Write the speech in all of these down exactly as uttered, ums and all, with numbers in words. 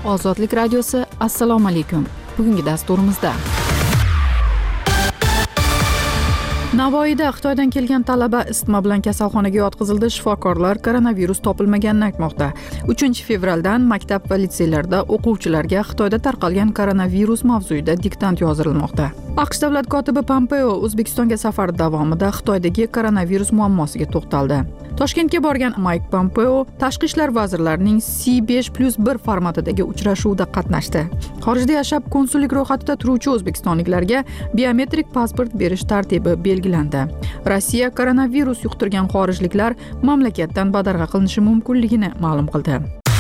Ozodlik radiosi, assalomu alaykum. Bugungi dasturimizda Navoiyda Xitoydan kelgan talaba isitma bilan kasalxonaga yotqizildi. Shifokorlar koronavirus topilmaganini aytmoqda. uchinchi fevraldan maktab va litseylarda o'quvchilarga Xitoyda tarqalgan koronavirus mavzuyida diktant yozirilmoqda. AQSh davlat kotibi Pompeo O'zbekistonga safari davomida Xitoydagi koronavirus muammosiga to'xtaldi. Toshkentga borgan Mike Pompeo tashqi ishlar vazirlarining C besh plus bir formatidagi uchrashuvda qatnashdi. Xorijda yashab konsullik ro'yxatida turuvchi o'zbekistonliklarga biometrik pasport berish tartibi belgilandi. Rossiya koronavirus yuqtirgan xorijliklar mamlakatdan badarg'a qilinishi mumkinligini ma'lum qildi.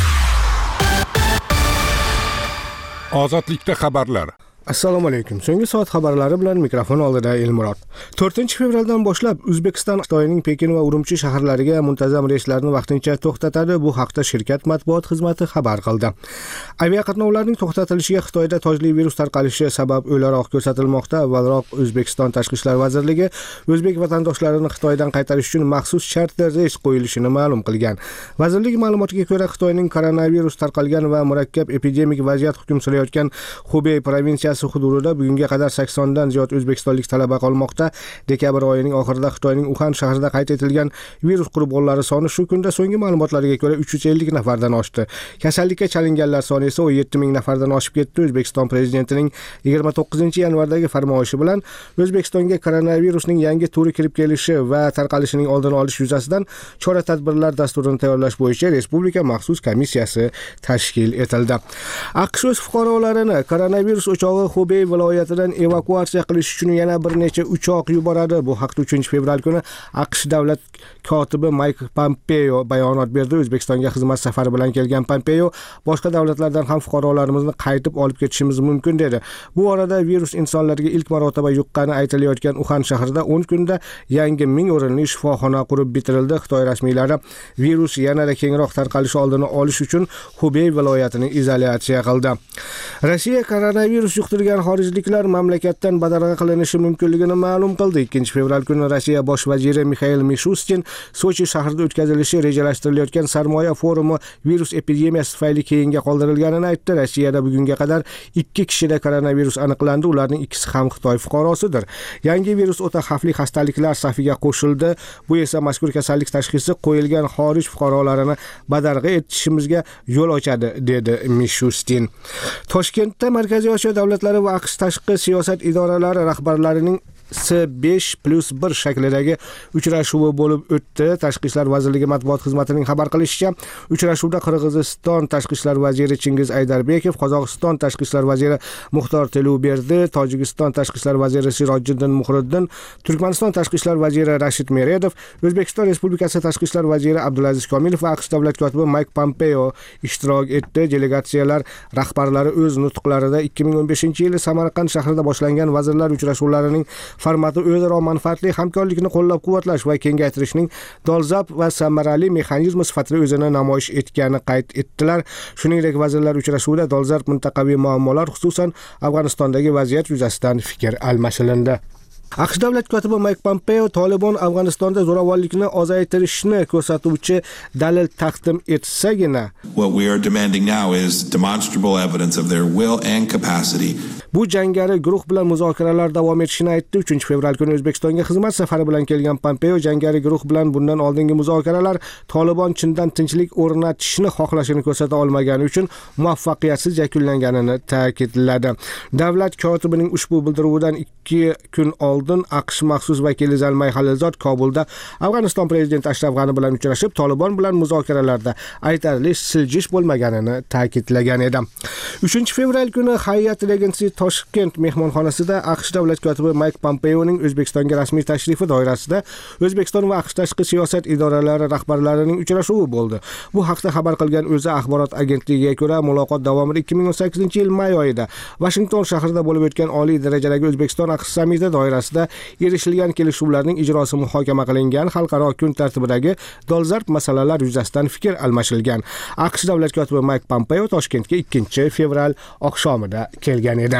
Ozodlikda xabarlar. Assalomu alaykum. So'nggi soat xabarlari bilan mikrofon oldida Elmurod. to'rtinchi fevraldan boshlab O'zbekiston Xitoyning Pekin va Urumchi shaharlariga muntazam reyslarni vaqtincha to'xtatadi. Bu haqda shirkat matbuot xizmati xabar qildi. Aviaqatnovlarning to'xtatilishiga Xitoyda tojli virus tarqalishi sabab o'laroq ko'rsatilmoqda. Avvalroq O'zbekiston Tashqi ishlar vazirligi o'zbek vatandoshlarini Xitoydan qaytarish uchun maxsus charter reys qo'yilishini ma'lum qilgan. Vazirlik ma'lumotiga ko'ra, Xitoyning koronavirus tarqalgan va murakkab epidemik vaziyat hukm surayotgan Xubey provinsiyasi hududida bugunga qadar saksondan ziyod o'zbekistonlik talaba qolmoqda. Dekabr oyining oxirida Xitoyning Uxan shahrida qayd etilgan virus qurbonlari soni shu kunda so'nggi ma'lumotlarga ko'ra uch yuz ellik nafardan oshdi. Kasallikka chalinganlar soni esa o'n yetti ming nafardan oshib ketdi. O'zbekiston prezidentining yigirma to'qqizinchi yanvardagi farmoyishi bilan O'zbekistonga koronavirusning yangi turi kirib kelishi va tarqalishining oldini olish yuzasidan chora-tadbirlar dasturini tayyorlash bo'yicha respublika maxsus komissiyasi tashkil etildi. AQSh o'z fuqarolarini koronavirus o'chog'i Xubey viloyatidan evakuatsiya qilish uchun yana bir necha uchoq yuboradi. Bu haqda uchinchi fevral kuni AQSh davlat kotibi Mike Pompeo bayonot berdi. O'zbekistonga xizmat safari bilan kelgan Pompeo boshqa davlatlardan ham fuqarolarimizni qaytib olib ketishimiz mumkin dedi. Bu orada virus insonlarga ilk marotaba yuqqani aytilayotgan Uxan shahrida o'n kunda yangi ming o'rinli shifoxona qurib bitirildi. Xitoy rasmiylari virus yanada kengroq tarqalishi oldini olish uchun Xubey viloyatini izolyatsiya qildi. Rossiya koronavirus yuqtirgan xorijliklar mamlakatdan badarg'a qilinishi mumkinligini ma'lum qildi. ikkinchi fevral kuni Rossiya bosh vaziri Mixail Mishustin Sochi shahrida o'tkazilishi rejalashtirilayotgan sarmoya forumi virus epidemiyasi tufayli keyinga qoldirilganini aytdi. Rossiyada bugunga qadar ikki kishida koronavirus aniqlandi. Ularning ikkisi ham Xitoy fuqarosidir. Yangi virus o'ta xavfli xastaliklar safiga qo'shildi. Bu esa mazkur kasallik tashxisi qo'yilgan xorij fuqarolarini badarg'a etishimizga yo'l ochadi, dedi Mishustin. Toshkentda Markaziy Osiyo davlatlari va AQSh tashqi siyosat idoralari rahbarlarining C besh plus bir shaklidagi uchrashuvi bo'lib o'tdi. Tashqi ishlar vazirligi matbuot xizmatining xabar qilishicha, uchrashuvda Qirg'iziston tashqi ishlar vaziri Chingiz Aydarbekov, Qozog'iston tashqi ishlar vaziri Muxtor Teluberdi, Tojikiston tashqi ishlar vaziri Sirojiddin Muhriddin, Turkmaniston tashqi ishlar vaziri Rashid Meredov, O'zbekiston Respublikasi tashqi ishlar vaziri Abdulaziz Komilov va AQSh davlat kotibi Mike Pompeo ishtirok etdi. Delegatsiyalar rahbarlari o'z nutqlarida ikki ming o'n beshinchi yili Samarqand shahrida boshlangan vazirlar uchrashuvlarining formati o'zaro manfaatli hamkorlikni qo'llab-quvvatlash va kengaytirishning dolzarb va samarali mexanizmi sifatida o'zini namoyish etganini qayd etdilar. Shuningdek, vazirlar uchrashuvida dolzarb mintaqaviy muammolar, xususan Afg'onistondagi vaziyat yuzasidan fikr almashildi. AQSh davlat kotibi Mike Pompeo Tolibon Afg'onistonda zo'ravonlikni ozaytirishni ko'rsatuvchi dalil taqdim etsagina, what we are demanding now is demonstrable evidence of their will and capacity. Bu jangari guruh bilan muzokaralar davom etishini aytdi. uchinchi fevral kuni O'zbekistonga xizmat safari bilan kelgan Pompeo jangari guruh bilan bundan oldingi muzokaralar Tolibon chindan tinchlik o'rnatishni xohlashini ko'rsata olmagani uchun muvaffaqiyatsiz yakunlanganini ta'kidladi. Davlat kotibining ushbu bildiruvidan ikki kun oldin AQSh maxsus vakili Zalmay Xalilzod Kobulda Afg'oniston prezidenti Ashraf G'ani bilan uchrashib, Tolibon bilan muzokaralarda aytarli siljish bo'lmaganini ta'kidlagan edi. uchinchi fevral kuni Hyatt Regency Toshkent mehmonxonasida AQSh davlat kotibi Mike Pompeoning O'zbekistonga rasmiy tashrifi doirasida O'zbekiston va AQSh tashqi siyosat idoralari rahbarlarining uchrashuvi bo'ldi. Bu haqda xabar qilgan O'zA axborot agentligiga ko'ra, muloqot davomida ikki ming o'n sakkizinchi yil may oyida Washington shahrida bo'lib o'tgan oliy darajadagi O'zbekiston AQSh sammiti doirasida erishilgan kelishuvlarning ijrosi muhokama qilingan. Xalqaro kun tartibidagi dolzarb masalalar yuzasidan fikr almashilgan. AQSh davlat kotibi Mike Pompeo Toshkentga ikkinchi fevral oqshomida kelgan edi.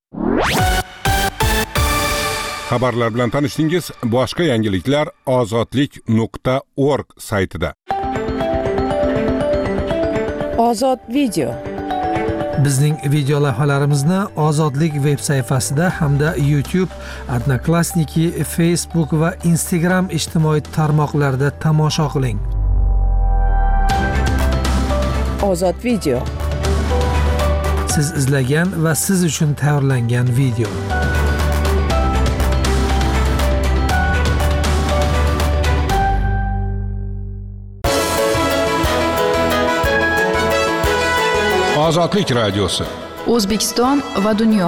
Xabarlar bilan tanishdingiz. Boshqa yangiliklar ozodlik nuqta org saytida. Ozod video. Bizning video lavhalarimizni Ozodlik veb sayfasida hamda YouTube, Odnoklassniki, Facebook va Instagram ijtimoiy tarmoqlarida tomosha qiling. Ozod video. Siz izlagan va siz uchun tayyorlangan video. Ozodlik radiosi. O'zbekiston va dunyo.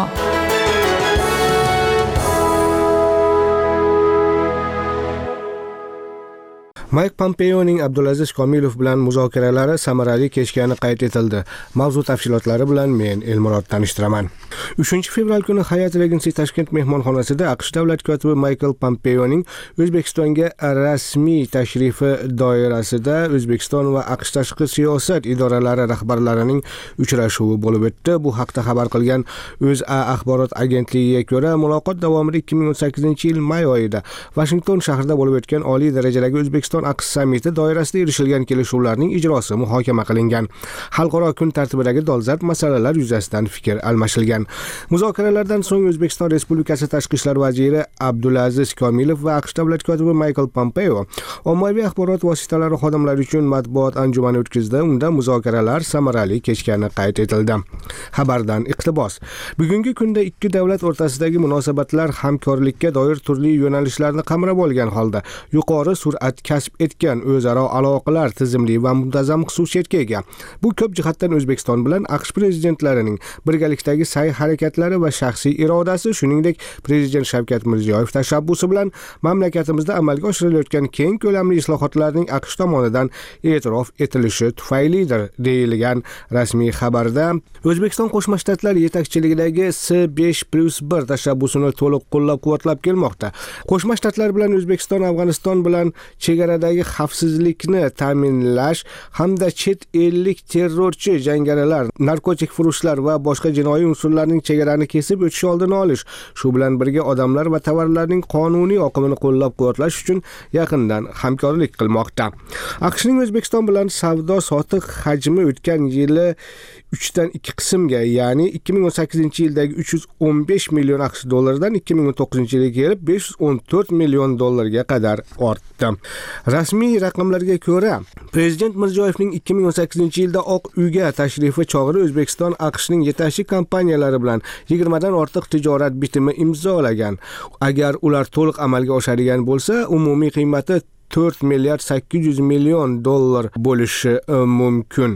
Mike Pompeoning Abdulaziz Komilov bilan muzokaralari samarali kechgani qayd etildi. Mavzu tafsilotlari bilan men Elmurod tanishtiraman. uchinchi fevral kuni Hyatt Regency Tashkent mehmonxonasida AQSh davlat kotibi Michael Pompeoning O'zbekistonga rasmiy tashrifi doirasida O'zbekiston va AQSh tashqi siyosat idoralari rahbarlarining uchrashuvi bo'lib o'tdi. Bu haqda xabar qilgan O'zA axborot agentligiga ko'ra, muloqot davomida ikki ming o'n sakkizinchi yil may oyida Washington shahrida bo'lib o'tgan oliy darajadagi O'zbekiston AQSh sammiti doirasida erishilgan kelishuvlarning ijrosi muhokama qilingan. Xalqaro kun tartibidagi dolzarb masalalar yuzasidan fikr almashilgan. Muzokaralardan so'ng O'zbekiston Respublikasi Tashqi ishlar vaziri Abdulaziz Komilov va AQSh davlat kotibi Michael Pompeo ommaviy axborot vositalari xodimlari uchun matbuot anjumani o'tkazdi. Unda muzokaralar samarali kechgani qayd etildi. Xabardan iqtibos. Bugungi kunda ikki davlat o'rtasidagi munosabatlar hamkorlikka doir turli yo'nalishlarni qamrab olgan holda yuqori sur'at kasb etgan o'zaro aloqalar tizimli va muntazam xususiyatga ega. Bu ko'p jihatdan O'zbekiston bilan AQSh prezidentlarining birgalikdagi sa'y harakatlari va shaxsiy irodasi, shuningdek Prezident Shavkat Mirziyoyev tashabbusi bilan mamlakatimizda amalga oshirilayotgan keng ko'lamli islohotlarning AQSh tomonidan e'tirof etilishi tufaylidir, deyilgan rasmiy xabarda. O'zbekiston Qo'shma Shtatlar yetakchiligidagi S besh plus bir tashabbusini to'liq qo'llab-quvvatlab kelmoqda. Qo'shma Shtatlar bilan O'zbekiston Afg'oniston bilan chegaradagi xavfsizlikni ta'minlash hamda chet ellik terrorchi jangarilar, narkotik furushlar va boshqa jinoiy unsurlarning chegarani kesib o'tishi oldini olish, shu bilan birga odamlar va tovarlarning qonuniy oqimini qo'llab-quvvatlash uchun yaqindan hamkorlik qilmoqda. AQShning O'zbekiston bilan savdo-sotiq hajmi o'tgan yili uchdan ikki qismga, ya'ni ikki ming o'n sakkizinchi yildagi uch yuz o'n besh million AQSh dollaridan ikki ming o'n to'qqizinchi yilga kelib besh yuz o'n to'rt million dollarga qadar ortdi. Rasmiy raqamlarga ko'ra, Prezident Mirziyoyevning ikki ming o'n sakkizinchi yilda Oq uyga tashrifi chog'ida O'zbekiston AQShning yetakchi kompaniyalari bilan yigirma dan ortiq tijorat bitimi imzolagan. Agar ular to'liq amalga oshadigan bo'lsa, umumiy qiymati to'rt milliard sakkiz yuz million dollar bo'lishi mumkin.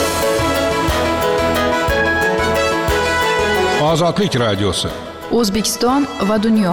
Ozodlik radiosi. O'zbekiston va dunyo.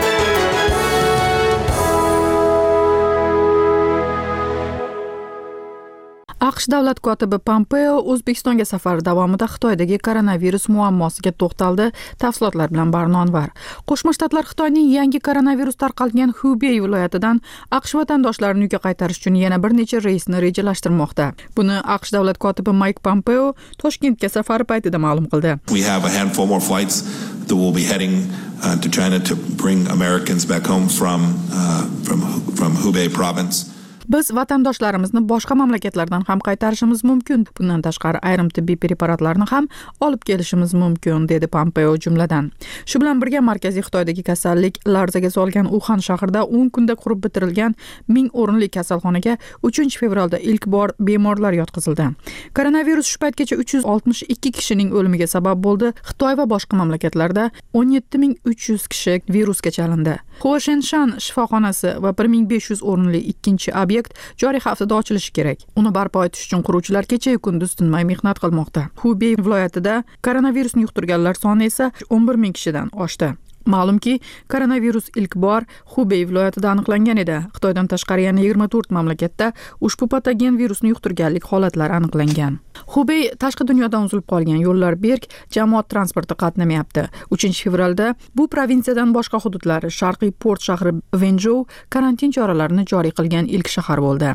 AQSh davlat kotibi Pompeo O'zbekistonga safari davomida Xitoydagi koronavirus muammosiga to'xtaldi. Tafsilotlar bilan Barnonvar. Qo'shma Shtatlar Xitoyning yangi koronavirus tarqalgan Hubei viloyatidan AQSh vatandoshlarini uyga qaytarish uchun yana bir necha reysni rejalashtirmoqda. Buni AQSh davlat kotibi Mike Pompeo Toshkentga safari paytida ma'lum qildi. We have a handful more flights that will be heading uh, to China to bring Americans back home from uh, from from Hubei province. Biz vatandoshlarimizni boshqa mamlakatlardan ham qaytarishimiz mumkin. Bundan tashqari ayrim tibbiy preparatlarni ham olib kelishimiz mumkin, dedi Pompeo jumladan. Shu bilan birga Markaziy Xitoydagi kasallik larzaga solgan Uxan shahrida o'n kunda qurib bitirilgan ming o'rinli kasalxonaga uchinchi fevralda ilk bor bemorlar yotqizildi. Koronavirus shu paytgacha uch yuz oltmish ikki kishining o'limiga sabab bo'ldi. Xitoy va boshqa mamlakatlarda o'n yetti ming uch yuz kishi virusga chalindi. Huashenshan shifoxonasi va bir ming besh yuz o'rinli ikkinchi obyekt joriy haftada ochilishi kerak. Uni barpo etish uchun quruvchilar kecha-yu kunduz tinmay mehnat qilmoqda. Hubei viloyatida koronavirusni yuqtirganlar soni esa o'n bir ming kishidan oshdi. Ma'lumki, koronavirus ilk bor Hubei viloyatida aniqlangan edi. Xitoydan tashqari yana yigirma to'rt mamlakatda ushbu patogen virusni yuqtirganlik holatlari aniqlangan. Hubei tashqi dunyodan uzilib qolgan yo'llar berk, jamoat transporti qatnamayapti. uchinchi fevralda bu provinsiyadan boshqa hududlar, Sharqiy port shahri Venjou karantin choralarini joriy qilgan ilk shahar bo'ldi.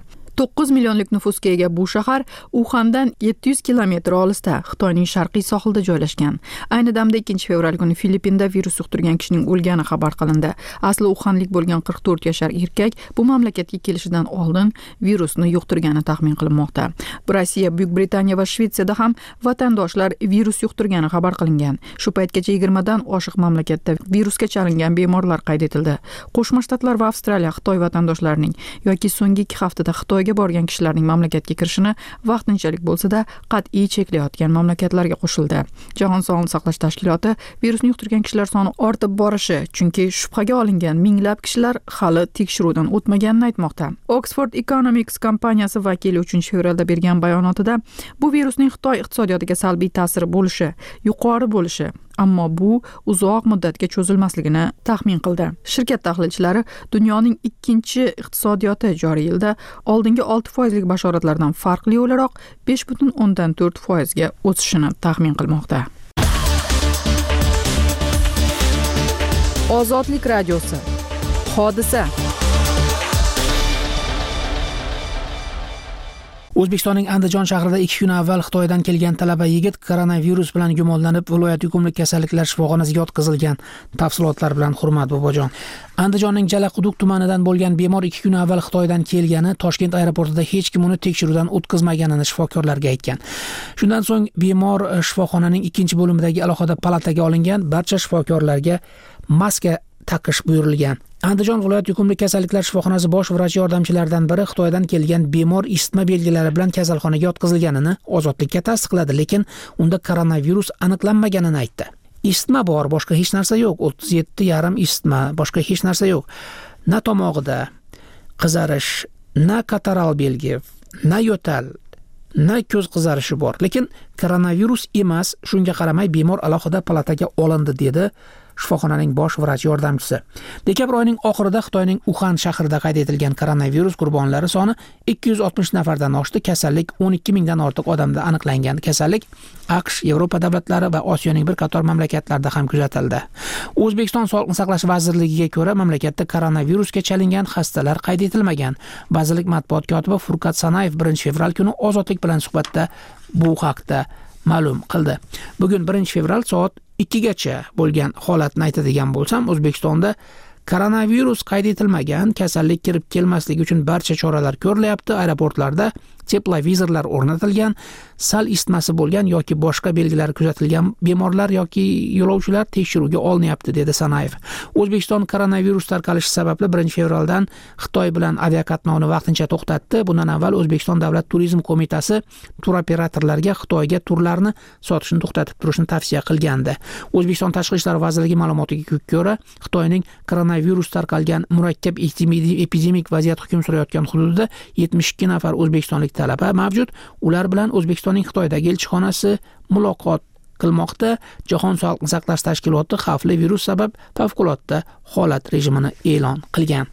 to'qqiz millionlik nufusga ega bu shahar Uxandan yetti yuz kilometr olisda, Xitoyning sharqiy sohilida joylashgan. Ayni damda ikkinchi fevral kuni Filippinda virus yuqtirgan kishining o'lgani xabar qilindi. Asli uxanlik bo'lgan qirq to'rt yashar erkak bu mamlakatga kelishidan oldin virusni yuqtirgani taxmin qilinmoqda. Rossiya, Buyuk Britaniya va Shvetsiyada ham vatandoshlar virus yuqtirgani xabar qilingan. Shu paytgacha yigirma dan oshiq mamlakatda virusga chalingan bemorlar qayd etildi. Qo'shma Shtatlar va Avstraliya Xitoy vatandoshlarining yoki so'nggi ikki haftada Xitoyga borgan kishilarning mamlakatga kirishini vaqtinchalik bo'lsa-da qat'iy cheklayotgan mamlakatlarga qo'shildi. Jahon Sog'liqni saqlash tashkiloti virusni yuqtirgan kishilar soni ortib borishi, chunki shubhaga olingan minglab kishilar hali tekshiruvdan o'tmaganini aytmoqda. Oxford Economics kompaniyasi vakili uchinchi fevralda bergan bayonotida bu virusning Xitoy iqtisodiyotiga salbiy ta'siri bo'lishi, yuqori bo'lishi, ammo bu uzoq muddatga cho'zilmasligini taxmin qildi. Shirkat tahlilchilari dunyoning ikkinchi iqtisodiyoti joriy yilda oldingi olti foizlik bashoratlardan farqli o'laroq besh butun o'ndan to'rt foizga o'sishini taxmin qilmoqda. Ozodlik radiosi. Hodisa. O'zbekistonning Andijon shahrida ikki kun avval Xitoydan kelgan talaba yigit koronavirus bilan gumonlanib viloyat yuqumli kasalliklar shifoxonasiga yotqizilgan. Tafsilotlar bilan Hurmat Bobojon. Andijonning Jalaquduq tumanidan bo'lgan bemor ikki kun avval Xitoydan kelgani, Toshkent aeroportida hech kim uni tekshiruvdan o'tkazmaganini shifokorlarga aytgan. Shundan so'ng bemor shifoxonaning ikkinchi bo'limidagi alohida palataga olingan, barcha shifokorlarga maska taqish buyurilgan. Andijon viloyat yuqumli kasalliklar shifoxonasi bosh vrach yordamchilaridan biri Xitoydan kelgan bemor isitma belgilari bilan kasalxonaga yotqizilganini Ozodlikka tasdiqladi, lekin unda koronavirus aniqlanmaganini aytdi. Isitma bor, boshqa hech narsa yo'q. o'ttiz yetti yarim isitma, boshqa hech narsa yo'q. Na tomog'ida qizarish, na kataral belgi, na yo'tal, na ko'z qizarishi bor, lekin koronavirus emas. Shunga qaramay bemor alohida palataga olindi, dedi shifoxonaning bosh vrach yordamchisi. Dekabr oyining oxirida Xitoyning Uxan shahrida qayd etilgan koronavirus qurbonlari soni ikki yuz oltmish nafardan oshdi. Kasallik o'n ikki mingdan ortiq odamda aniqlangan. Kasallik AQSh, Yevropa davlatlari va Osiyoning bir qator mamlakatlarida ham kuzatildi. O'zbekiston Sog'liqni saqlash vazirligiga ko'ra, mamlakatda koronavirusga chalingan xastalar qayd etilmagan. Vazirlik matbuot kotibi Furqat Sanayev birinchi fevral kuni Ozodlik bilan suhbatda bu haqda ma'lum qildi. Bugun birinchi fevral soat ikkigacha bo'lgan holatni aytadigan bo'lsam, O'zbekistonda koronavirus qayd etilmagan, kasallik kirib kelmasligi uchun barcha choralar ko'rilyapti. Aeroportlarda teplovizorlar o'rnatilgan, sal isitmasi bo'lgan yoki boshqa belgilar kuzatilgan bemorlar yoki yo'lovchilar tekshiruvga olinyapti, dedi Sanayev. O'zbekiston koronavirus tarqalishi sababli birinchi fevraldan Xitoy bilan aviaqatnovni vaqtincha to'xtatdi. Bundan avval O'zbekiston Davlat turizm qo'mitasi turoperatorlarga Xitoyga turlarni sotishni to'xtatib turishni tavsiya qilgandi. O'zbekiston Tashqi ishlar vazirligi ma'lumotiga ko'ra, Xitoyning koronavirus tarqalgan murakkab epidemik vaziyat hukm surayotgan hududida yetmish ikki nafar o'zbekistonlik talaba mavjud. Ular bilan O'zbekistonning Xitoydagi elchixonasi muloqot qilmoqda. Jahon Sog'liqni saqlash tashkiloti xavfli virus sabab favqulodda holat rejimini e'lon qilgan.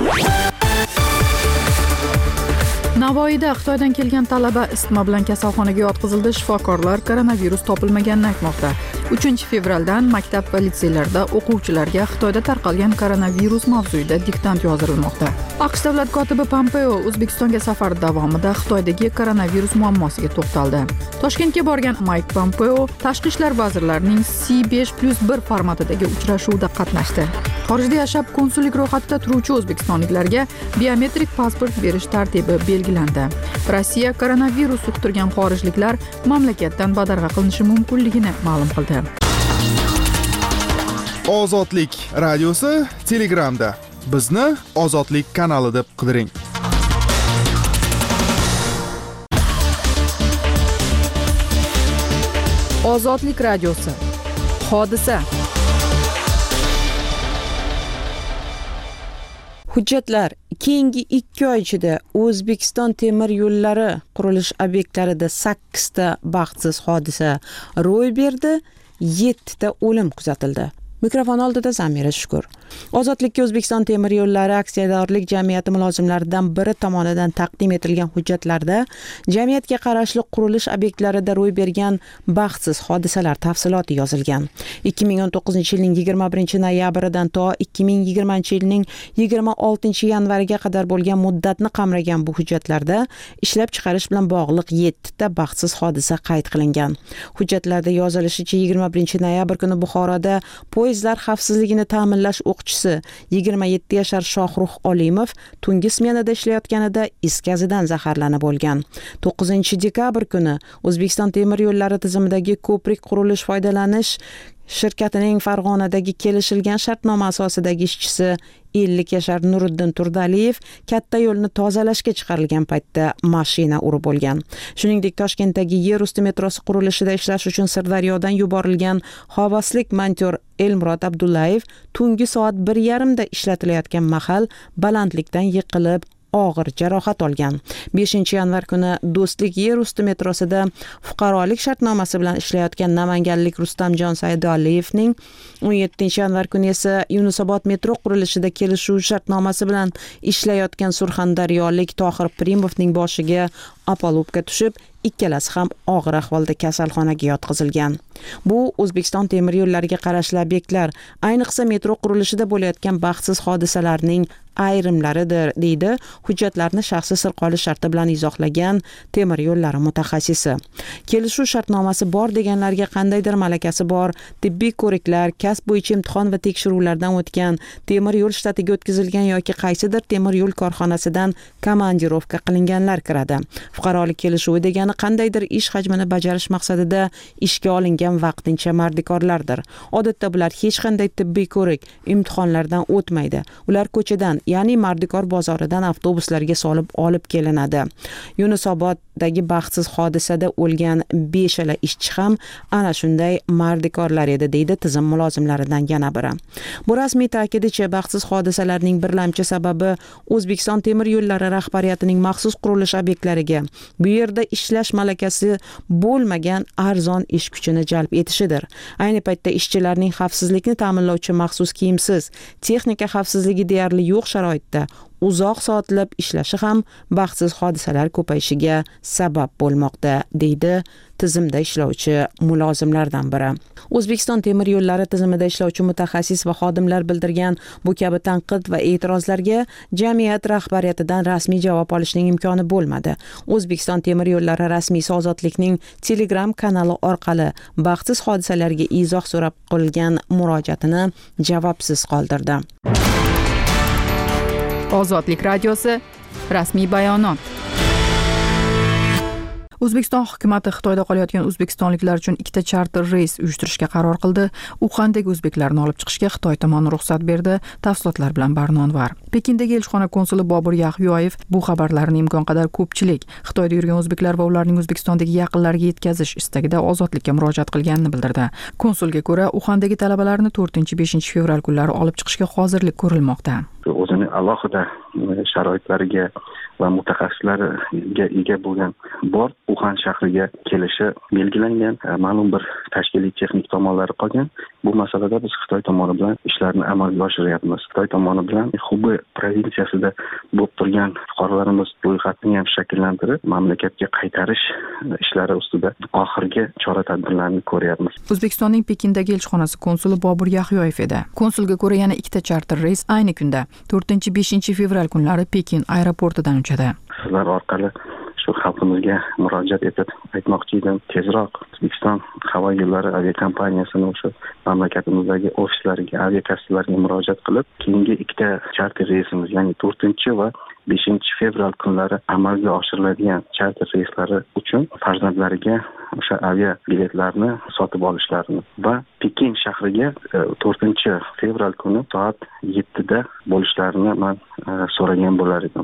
Navoiyda Xitoydan kelgan talaba isitma bilan kasalxonaga yotqizildi. Shifokorlar koronavirus topilmaganini aytmoqda. uchinchi fevraldan maktab va litseylarda o'quvchilarga Xitoyda tarqalgan koronavirus mavzusida diktant yozilmoqda. AQSh davlat kotibi Pompeo O'zbekistonga safari davomida Xitoydagi koronavirus muammosiga to'xtaldi. Toshkentga borgan Mike Pompeo tashqi ishlar vazirlarining C besh plus bir formatidagi uchrashuvda qatnashdi. Xorijda yashab konsullik ro'yxatida turuvchi o'zbekistonliklarga biometrik pasport berish tartibi belgilandi. Rossiya koronavirus yuqtirgan xorijliklar mamlakatdan badarg'a qilinishi mumkinligini ma'lum qildi. Ozodlik radiosi Telegramda. Bizni Ozodlik kanali deb qidiring. Ozodlik radiosi. Hodisa. Hujjatlar keyingi ikki oy ichida O'zbekiston temir yo'llari qurilish obyektlarida sakkizta baxtsiz hodisa ro'y berdi, yettita o'lim kuzatildi. Mikrofon oldida Zamira Shukur. Ozodlikka O'zbekiston temir yo'llari aksiyadorlik jamiyati mulozimlaridan biri tomonidan taqdim etilgan hujjatlarda jamiyatga qarashli qurilish obyektlarida ro'y bergan baxtsiz hodisalar tafsiloti yozilgan. ikki ming o'n to'qqizinchi yilning yigirma birinchi noyabridan to ikki ming yigirmanchi yilning yigirma oltinchi yanvariga qadar bo'lgan muddatni qamragan bu hujjatlarda ishlab chiqarish bilan bog'liq yetti ta baxtsiz hodisa qayd qilingan. Hujjatlarda yozilishicha yigirma birinchi noyabr kuni Buxoroda poyezdlar xavfsizligini ta'minlash o'qchisi yigirma yetti yashar Shohrux Olimov tungi smenada ishlayotganida is gazidan zaharlanib bo'lgan. to'qqizinchi dekabr kuni O'zbekiston temir yo'llari tizimidagi ko'prik qurilish foydalanish shirkatining Farg'onadagi kelishilgan shartnoma asosidagi ishchisi ellik yashar Nuriddin Turdaliyev katta yo'lni tozalashga chiqarilgan paytda mashina urib bo'lgan. Shuningdek, Toshkentdagi yer usti metrosi qurilishida ishlash uchun Sirdaryodan yuborilgan xovoslik monteur Elmurod Abdullayev tungi soat bir yarim da ishlatilayotgan mahal balandlikdan yiqilib og'ir jarohat olgan. beshinchi yanvar kuni Do'stlik yer usti metrosida fuqarolik shartnomasi bilan ishlayotgan namanganlik Rustamjon Saidoliyevning, o'n yettinchi yanvar kuni esa Yunusobod metro qurilishida kelishuv shartnomasi bilan ishlayotgan surxondaryolik Tohir Primovning boshiga apalubka tushib, ikkalasi ham og'ir ahvolda kasalxonaga yotqizilgan. Bu O'zbekiston temir yo'llariga qarashli obyektlar, ayniqsa metro qurilishida bo'layotgan baxtsiz hodisalarning ayrimlaridir, deydi hujjatlarni shaxsiy sir qolish sharti bilan izohlagan temir yo'llari mutaxassisi. Kelishuv shartnomasi bor deganlarga qandaydir malakasi bor, tibbiy ko'riklar, kasb bo'yicha imtihon va tekshiruvlardan o'tgan, temir yo'l shtatiga o'tkazilgan yoki qaysidir temir yo'l korxonasidan komandirovka qilinganlar kiradi. Fuqarolik kelishuvi degani qandaydir ish hajmini bajarish maqsadida ishga olingan vaqtincha mardikorlardir. Odatda bular hech qanday tibbiy ko'rik, imtihonlardan o'tmaydi. Ular ko'chadan, ya'ni Mardikor bozoridan avtobuslarga solib olib kelinadi. Yunusoboddagi baxtsiz hodisada o'lgan beshala ishchi ham ana shunday mardikorlar edi, deydi tizim mulozimlaridan yana biri. Bu rasmiy ta'kidicha baxtsiz hodisalarning birlamchi sababi O'zbekiston temir yo'llari rahbariyatining maxsus qurilish obyektlariga bu yerda ishlash malakasi bo'lmagan arzon ish kuchini jalb etishidir. Ayni paytda ishchilarning xavfsizlikni ta'minlovchi maxsus kiyimsiz, texnika xavfsizligi deyarli yo'q sharoitda uzoq soatlab ishlashi ham baxtsiz hodisalar ko'payishiga sabab bo'lmoqda, deydi tizimda ishlovchi mulozimlardan biri. O'zbekiston temir yo'llari tizimida ishlovchi mutaxassis va xodimlar bildirgan bu kabi tanqid va e'tirozlarga jamiyat rahbariyatidan rasmiy javob olishning imkoni bo'lmadi. O'zbekiston temir yo'llari rasmiysi Ozodlikning Telegram kanali orqali baxtsiz hodisalarga izoh so'rab qolgan murojaatini javobsiz qoldirdi. Ozodlik radiosi rasmiy bayonot. O'zbekiston hukumati Xitoyda qolayotgan o'zbekistonliklar uchun ikkita charter reys uyushtirishga qaror qildi. Uxandagi o'zbeklarni olib chiqishga Xitoy tomoni ruxsat berdi. Tafsilotlar bilan Barnonvar. Pekindagi elchixona konsuli Bobur Yaxyoyev bu xabarlarni imkon qadar ko'pchilik Xitoyda yurgan o'zbeklar va ularning O'zbekistondagi yaqinlariga yetkazish istagida Ozodlikka murojaat qilganini bildirdi. Konsulga ko'ra, Uxandagi talabalarni to'rtinchi beshinchi fevral kunlari olib chiqishga hozirlik ko'rilmoqda. O'zini alohida sharoitlariga va mutaxassislariga ega bo'lgan bor Uxan shahriga kelishi belgilangan. Ma'lum bir tashkiliy texnik tomonlari qolgan. Bu masalada biz Xitoy tomoni bilan ishlarni amalga oshiryapmiz. Xitoy tomoni bilan Xubey provinsiyasida bo'lib turgan fuqarolarimiz ro'yxatini ham shakllantirib, mamlakatga qaytarish ishlari ustida oxirgi chora-tadbirlarni ko'ryapmiz. O'zbekistonning Pekindagi elchixonasi konsuli Bobur Yaxyoyev edi. Konsulga ko'ra yana ikkita charter reys ayni kunda to'rtinchi beshinchi fevral kunlari Pekin aeroportidan uchadi. Sizlar orqali shu xalqimizga murojaat etib aytmoqchi edim, tezroq O'zbekiston havo yo'llari aviakompaniyasini o'sha mamlakatimizdagi ofislariga, aviakassalarga murojaat qilib, keyingi ikkita charter reysimiz, ya'ni to'rtinchi va beshinchi fevral kunlari amalga oshiriladigan charter reyslari uchun farzandlariga o'sha avia biletlarni sotib olishlarini va Pekin shahriga to'rtinchi fevral kuni soat yettida bo'lishlarini men so'ragan bo'lar edim.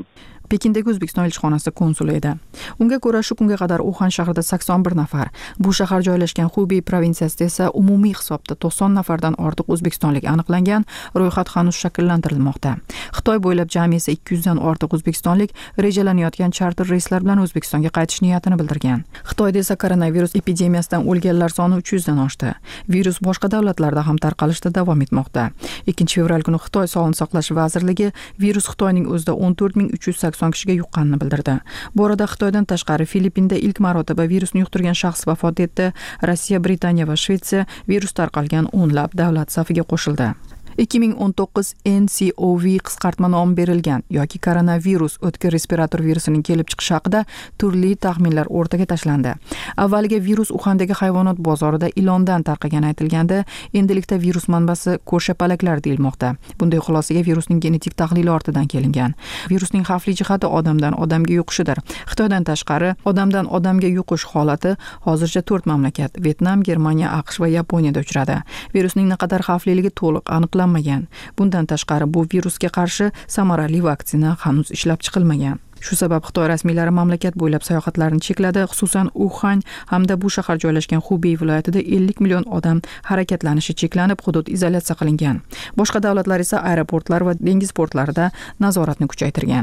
Pekindagi O'zbekiston elchixonasi konsuli edi. Unga ko'ra, shu kunga qadar Uxan shahrida sakson bir nafar, bu shahar joylashgan Xubey provinsiyasida esa umumiy hisobda to'qson nafardan ortiq o'zbekistonlik aniqlangan, ro'yxat hanuz shakllantirilmoqda. Xitoy bo'ylab jami esa ikki yuzdan ortiq o'zbekistonlik rejalanayotgan charter reyslar bilan O'zbekistonga qaytish niyatini bildirgan. Xitoyda esa koronavirus epidemiyasidan o'lganlar soni uch yuzdan oshdi. Virus boshqa davlatlarda ham tarqalishda davom etmoqda. ikkinchi fevral kuni Xitoy Sog'liqni saqlash vazirligi virus Xitoyning o'zida o'n to'rt ming uch yuz sakson kishiga yuqqanini bildirdi. Bu orada Xitoydan tashqari Filippinda ilk marotaba virusni yuqtirgan shaxs vafot etdi. Rossiya, Britaniya va Shvetsiya virus tarqalgan o'nlab davlat safiga qo'shildi. ikki ming o'n to'qqiz N C O V qisqartma nomi berilgan yoki koronavirus o'tkir respirator virusining kelib chiqishi haqida turli taxminlar o'rtaga tashlandi. Avvaliga virus Uxandagi hayvonot bozorida ilondan tarqagani aytilganda, endilikda virus manbasi ko'rshapalaklar deyilmoqda. Bunday xulosaga virusning genetik tahlili ortidan kelingan. Virusning xavfli jihati odamdan odamga yuqishidir. Xitoydan tashqari odamdan odamga yuqish holati hozircha to'rt mamlakat: Vietnam, Germaniya, AQSh va Yaponiyada uchradi. Virusning naqadar xavfliligi to'liq aniqlanmagan. Bundan tashqari bu virusga qarshi samarali vaksina hanuz ishlab chiqilmagan. Shu sabab Xitoy rasmiylari mamlakat bo'ylab sayohatlarni chekladi, xususan Uxan hamda bu shahar joylashgan Xubey viloyatida ellik million odam harakatlanishi cheklanib, hudud izolyatsiya qilingan. Boshqa davlatlar esa aeroportlar va dengiz portlarida nazoratni kuchaytirgan.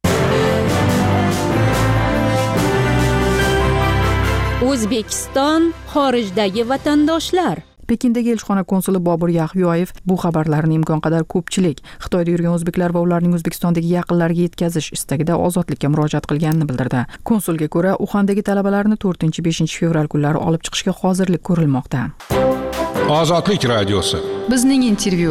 O'zbekiston xorijdagi vatandoshlar. Pekindagi elchixona konsuli Bobur Yaxyoyev bu xabarlarni imkon qadar ko'pchilik Xitoyda yurgan o'zbeklar va ularning O'zbekistondagi yaqinlariga yetkazish istagida ozodlikka murojaat qilganini bildirdi. Konsulga ko'ra, Uxandagi talabalarni to'rtinchi beshinchi fevral kunlari olib chiqishga hozirlik ko'rilmoqda. Ozodlik radiosi. Bizning intervyu.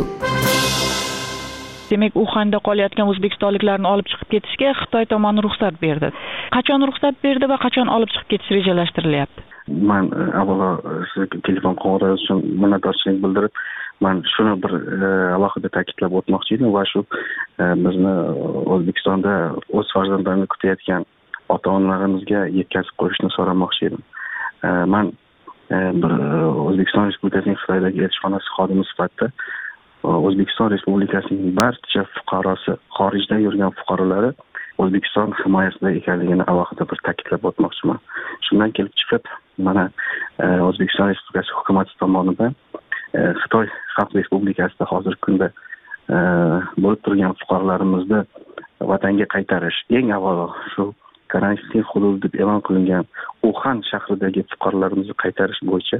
Demak, Uxanda qolayotgan o'zbekistonliklarni olib chiqib ketishga Xitoy tomoni ruxsat berdi. Qachon ruxsat berdi va qachon olib chiqib ketish rejalashtirilyapti? Man avvalo sizga telefon qo'ng'iroq uchun minnatdorchilik bildirib, man shuni bir alohida ta'kidlab o'tmoqchi edim va shu bizni O'zbekistonda o'z farzandlarini kutayotgan ota-onalarimizga yetkazib qo'yishni so'ramoqchi edim. Man bir O'zbekiston Respublikasining Xitoydagi elchixonasi xodimi sifatida O'zbekiston Respublikasining barcha fuqarosi, xorijda yurgan fuqarolari O'zbekiston himoyasida ekanligini alohida bir ta'kidlab o'tmoqchiman. Shundan kelib chiqib, mana O'zbekiston Respublikasi hukumati tomonidan Xitoy Xalq Respublikasida hozirgi kunda bo'lib turgan fuqarolarimizni vatanga qaytarish, eng avvalo shu karantin hududi deb e'lon qilingan Uxan shahridagi fuqarolarimizni qaytarish bo'yicha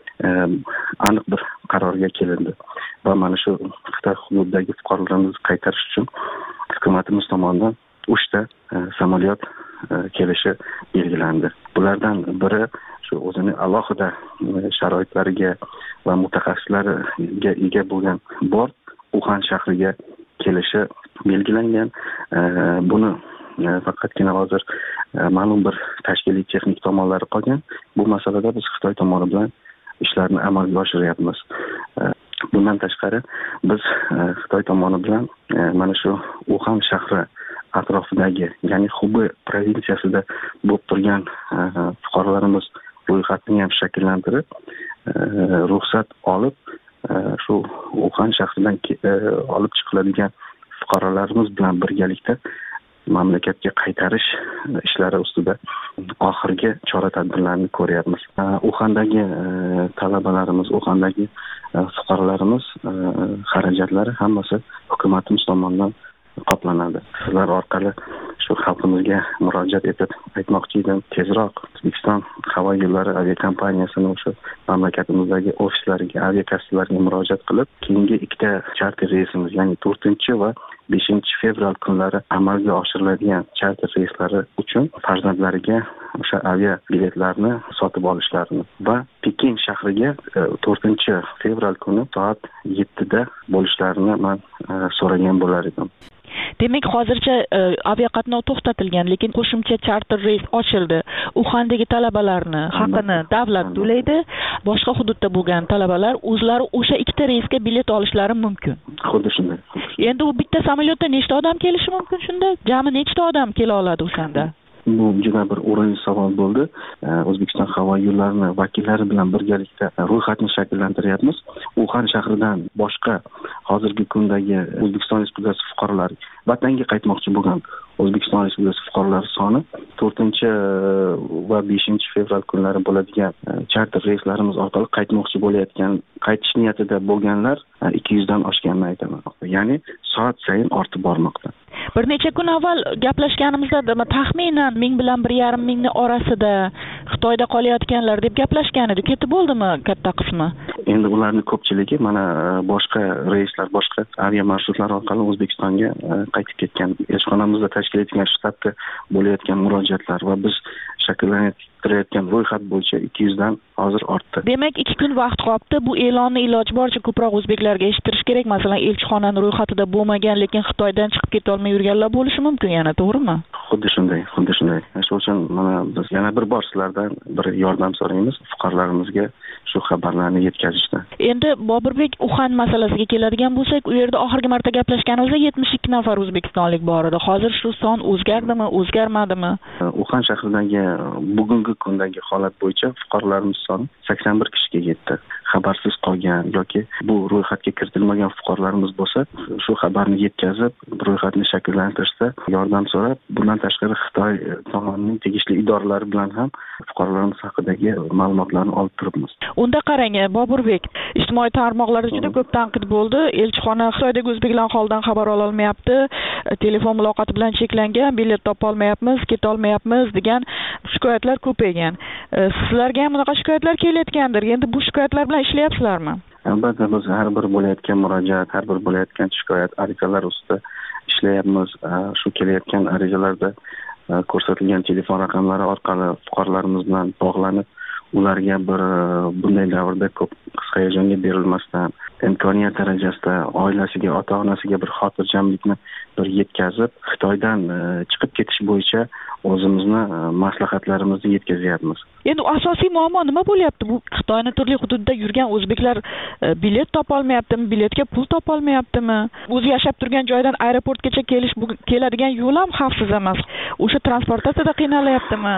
aniq bir qarorga kelindi. Va mana shu Xitoy hududidagi fuqarolarimizni qaytarish uchun hukumatimiz tomonidan uchta samolyot kelishi belgilandi. Bulardan biri shu o'zining alohida sharoitlariga va mutaxassislariga ega bo'lgan bort Uxan shahriga kelishi belgilangan. Buni faqatgina hozir ma'lum bir tashkiliy texnik tomonlari qolgan. Bu masalada biz Xitoy tomoni bilan ishlarni amalga oshiryapmiz. Bundan tashqari biz Xitoy tomoni bilan mana shu Uxan shahri atrofidagi, ya'ni Xubey provinsiyasida bo'lib turgan fuqarolarimiz ro'yxatini ham shakllantirib, ruxsat olib, shu Uxan shahridan olib chiqiladigan fuqarolarimiz bilan birgalikda mamlakatga qaytarish ishlari ustida oxirgi chora-tadbirlarni ko'ryapmiz. Uxandagi talabalarimiz, Uxandagi fuqarolarimiz xarajatlari hammasi hukumatimiz tomonidan qoplanadi. Sizlar orqali shu xalqimizga murojaat etib aytmoqchi edim, tezroq O'zbekiston havo yo'llari aviakompaniyasini o'sha mamlakatimizdagi ofislariga, aviakassalarga murojaat qilib, keyingi ikkita charter reysimiz, ya'ni to'rtinchi va beshinchi fevral kunlari amalga oshiriladigan charter reyslari uchun farzandlariga o'sha avia biletlarni sotib olishlarini va Pekin shahriga to'rtinchi fevral kuni soat yettida bo'lishlarini men so'ragan bo'lar edim. Demak, hozircha aviaqatnov to'xtatilgan, lekin qo'shimcha charter reys ochildi. Uxandagi talabalarni haqini davlat to'laydi. Boshqa hududda bo'lgan talabalar o'zlari o'sha ikkita reysga bilet olishlari mumkin. Xuddi shunday. Endi u bitta samolyotda nechta odam kelishi mumkin shunda? Jami nechta odam kela oladi o'shanda? Bu juda bir o'rinli savol bo'ldi. O'zbekiston havo yo'llarini vakillari bilan birgalikda ro'yxatni shakllantiryapmiz. Uxan shahridan boshqa hozirgi kundagi O'zbekiston Respublikasi fuqarolari vatanga qaytmoqchi bo'lgan O'zbekiston Respublikasi fuqarolari soni to'rtinchi va beshinchi fevral kunlari bo'ladigan charter reyslarimiz orqali qaytmoqchi bo'layotgan, qaytish niyatida bo'lganlar ikki yuzdan oshganini aytaman. Ya'ni soat sayin ortib bormoqda. Bir necha kun avval gaplashganimizda taxminan ming bilan bir yarim mingni orasida Xitoyda qolayotganlar deb gaplashgan edi. Ketib bo'ldimi katta qismi? Endi ularning ko'pchiligi mana boshqa reyslar, boshqa avia marshrutlar orqali O'zbekistonga qaytib ketgan. Elchixonamizda tashkil etilgan shtabga bo'layotgan murojaatlar va biz shakllantirayotgan ro'yxat bo'yicha ikki yuzdan hozir ortdi. Demak, ikki kun vaqt qolibdi. Bu e'lonni iloji boricha ko'proq o'zbeklarga eshittirish kerak. Masalan, elchixonaning ro'yxatida bo'lmagan, lekin Xitoydan chiqib keta olmay yurganlar bo'lishi mumkin yana, to'g'rimi? Xuddi shunday, xuddi shunday. Shuning uchun mana biz yana bir bor sizlardan bir yordam so'raymiz fuqarolarimizga shu xabarlarni yetkazishda. Endi Boburbek, Uxan masalasiga keladigan bo'lsak, u yerda oxirgi marta gaplashganimizda yetmish ikki nafar o'zbekistonlik bor edi. Hozir shu son o'zgardimi, o'zgarmadimi? Uxan shahridagi bugungi kundagi holat bo'yicha fuqarolarimiz soni sakson bir kishiga yetdi. Xabarsiz qolgan yoki bu ro'yxatga kiritilmagan fuqarolarimiz bo'lsa, shu xabarni yetkazib, ro'yxatni shakllantirishda yordam so'rab, bundan tashqari Xitoy tomonining tegishli idoralari bilan ham fuqarolarimiz haqidagi ma'lumotlarni olib turibmiz. Unda qarang, Boburbek, ijtimoiy tarmoqlarda juda ko'p tanqid bo'ldi. Elchixona Xitoydagi o'zbeklar holidan xabar ola olmayapti, telefon muloqoti bilan cheklangan, bilet topa olmayapmiz, keta olmayapmiz degan shikoyatlar ko'paygan. Sizlarga ham bunaqa shikoyatlar kelayotgandir. Endi bu shikoyatlar bilan ishlayapsizlarmi? Albatta, biz har bir bo'layotgan murojaat, har bir bo'layotgan shikoyat, arizalar ustida ishlayapmiz. Shu kelayotgan arizalarda ko'rsatilgan telefon raqamlari orqali fuqarolarimiz bilan bog'lanib, ularga bir bunday davrda ko'p hayajonga berilmasdan, imkoniyat darajasida oilasiga, ota-onasiga bir xotirjamlikni bir yetkazib, Xitoydan chiqib ketish bo'yicha o'zimizni maslahatlarimizni yetkazyapmiz. Endi asosiy muammo nima bo'lyapti? Bu Xitoyning turli hududida yurgan o'zbeklar bilet topa olmayaptimi, biletga pul topa olmayaptimi? O'zi yashab turgan joydan aeroportgacha kelish keladigan yo'l ham xavfsiz emas. O'sha transportatsiyada qiynalyaptimi?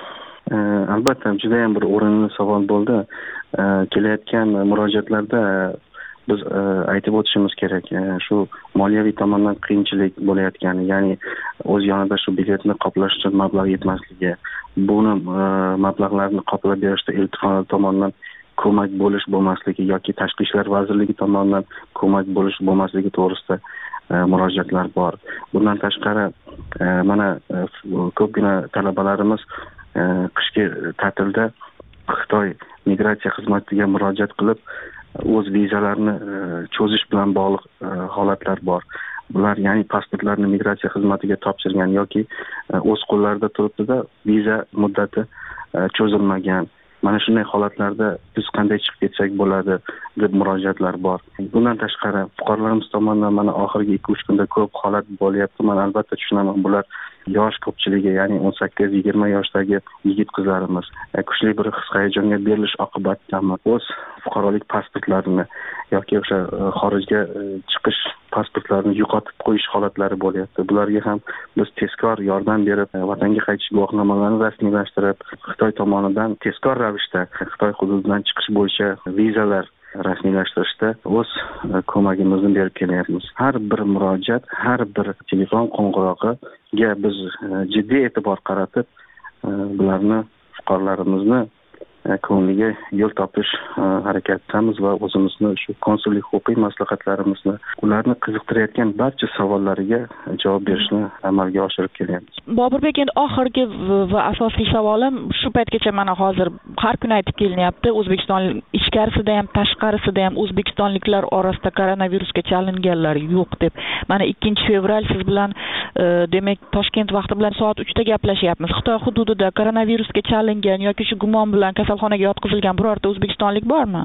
Albatta, juda ham bir o'rinli savol bo'ldi. Kelayotgan murojaatlarda biz aytib o'tishimiz kerak. Shu moliyaviy tomondan qiyinchilik bo'layotgani, ya'ni o'z yonida shu biletni qoplash uchun mablag' yetmasligi, buni mablag'larni qoplab berishda elchixona tomonidan ko'mak bo'lish bo'lmasligi yoki Tashqi ishlar vazirligi tomonidan ko'mak bo'lish bo'lmasligi to'g'risida murojaatlar bor. Bundan tashqari mana ko'pgina talabalarimiz qishki ta'tilda Xitoy migratsiya xizmatiga murojaat qilib, o'z vizalarini cho'zish bilan bog'liq holatlar bor. Bular ya'ni pasportlarni migratsiya xizmatiga topshirgan yoki o'z qo'llarida turibdi-da, viza muddati cho'zilmagan. Mana shunday holatlarda biz qanday chiqib ketsak bo'ladi deb murojaatlar bor. Bundan tashqari fuqarolarimiz tomonidan mana oxirgi ikki uch kunda ko'p holat bo'lyapti. Men albatta tushunaman, bular yosh ko'pchiligi, ya'ni o'n sakkiz yigirma yoshdagi yigit-qizlarimiz kuchli bir his-hayajonga berilish oqibatida o'z fuqarolik pasportlarini yoki o'sha xorijga chiqish pasportlarini yo'qotib qo'yish holatlari bo'lyapti. Bularga ham biz tezkor yordam berib, vatanga qaytish guvohnomalarini rasmiylashtirib, Xitoy tomonidan tezkor ravishda Xitoy hududidan chiqish bo'yicha vizalar rasmiylashtirishda o'z ko'magimizni berib kelyapmiz. Har bir murojaat, har bir telefon qo'ng'irog'iga biz jiddiy e'tibor qaratib, bularni fuqarolarimizni ko'ngliga yo'l topish harakatidamiz va o'zimizni shu konsullik huquqiy maslahatlarimizni ularni qiziqtirayotgan barcha savollariga javob berishni amalga oshirib kelyapmiz. Boburbek, endi oxirgi va asosiy savolim shu paytgacha mana hozir har kuni aytib kelinyapti, O'zbekiston ichkarisida ham tashqarisida ham o'zbekistonliklar orasida koronavirusga chalinganlar yo'q deb. Mana ikkinchi fevral siz bilan demak Toshkent vaqti bilan soat uchda gaplashyapmiz. Xitoy hududida koronavirusga chalingan yoki shu gumon bilan kasalxonaga yotqizilgan birorta o'zbekistonlik bormi?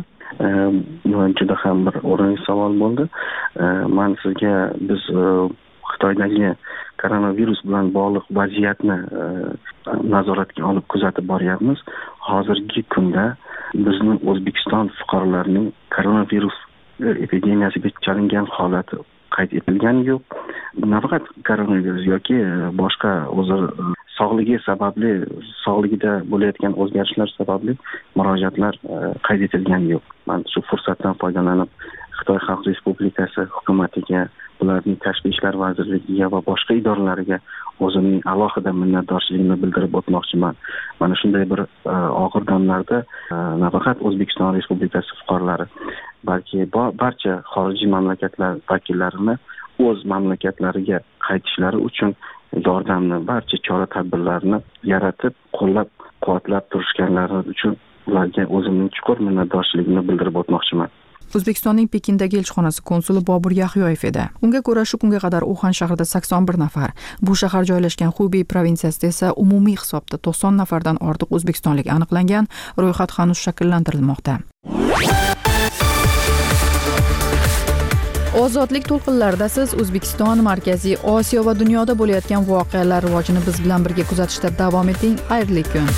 Juda ham bir o'rinli savol bo'ldi. Men sizga biz Xitoydagi koronavirus bilan bog'liq vaziyatni nazoratga olib kuzatib boryapmiz. Hozirgi kunda bizning O'zbekiston fuqarolarining koronavirus epidemiyasiga chalingan holati qayd etilgani yo'q. Nafaqat koronavirus yoki boshqa o'zi sog'ligi sababli, sog'ligida bo'layotgan o'zgarishlar sababli murojaatlar qayd etilgani yo'q. Men shu fursatdan foydalanib Xitoy Xalq Respublikasi hukumatiga, ularning tashqi ishlar vazirligiga va boshqa idoralariga o'zimning alohida minnatdorchiligimni bildirib o'tmoqchiman. Mana shunday bir og'ir damlarda nafaqat O'zbekiston Respublikasi fuqarolari, balki barcha xorijiy mamlakatlar vakillarini o'z mamlakatlariga qaytishlari uchun yordamni, barcha chora-tadbirlarni yaratib, qo'llab-quvvatlab turishganlari uchun ularga o'zimning chuqur minnatdorchiligimni bildirib o'tmoqchiman. O'zbekistonning Pekindagi elchixonasi konsuli Bobur Yahyoyev edi. Unga ko'ra, shu kunga qadar Uxan shahrida sakson bir nafar, bu shahar joylashgan Xubey provinsiyasida esa umumiy hisobda to'qson nafardan ortiq o'zbekistonlik aniqlangan. Ro'yxat hanuz shakllantirilmoqda. Ozodlik to'lqinlarida siz O'zbekiston, Markaziy Osiyo va dunyoda bo'layotgan voqealar rivojini biz bilan birga kuzatishda davom eting. Xayrli kun.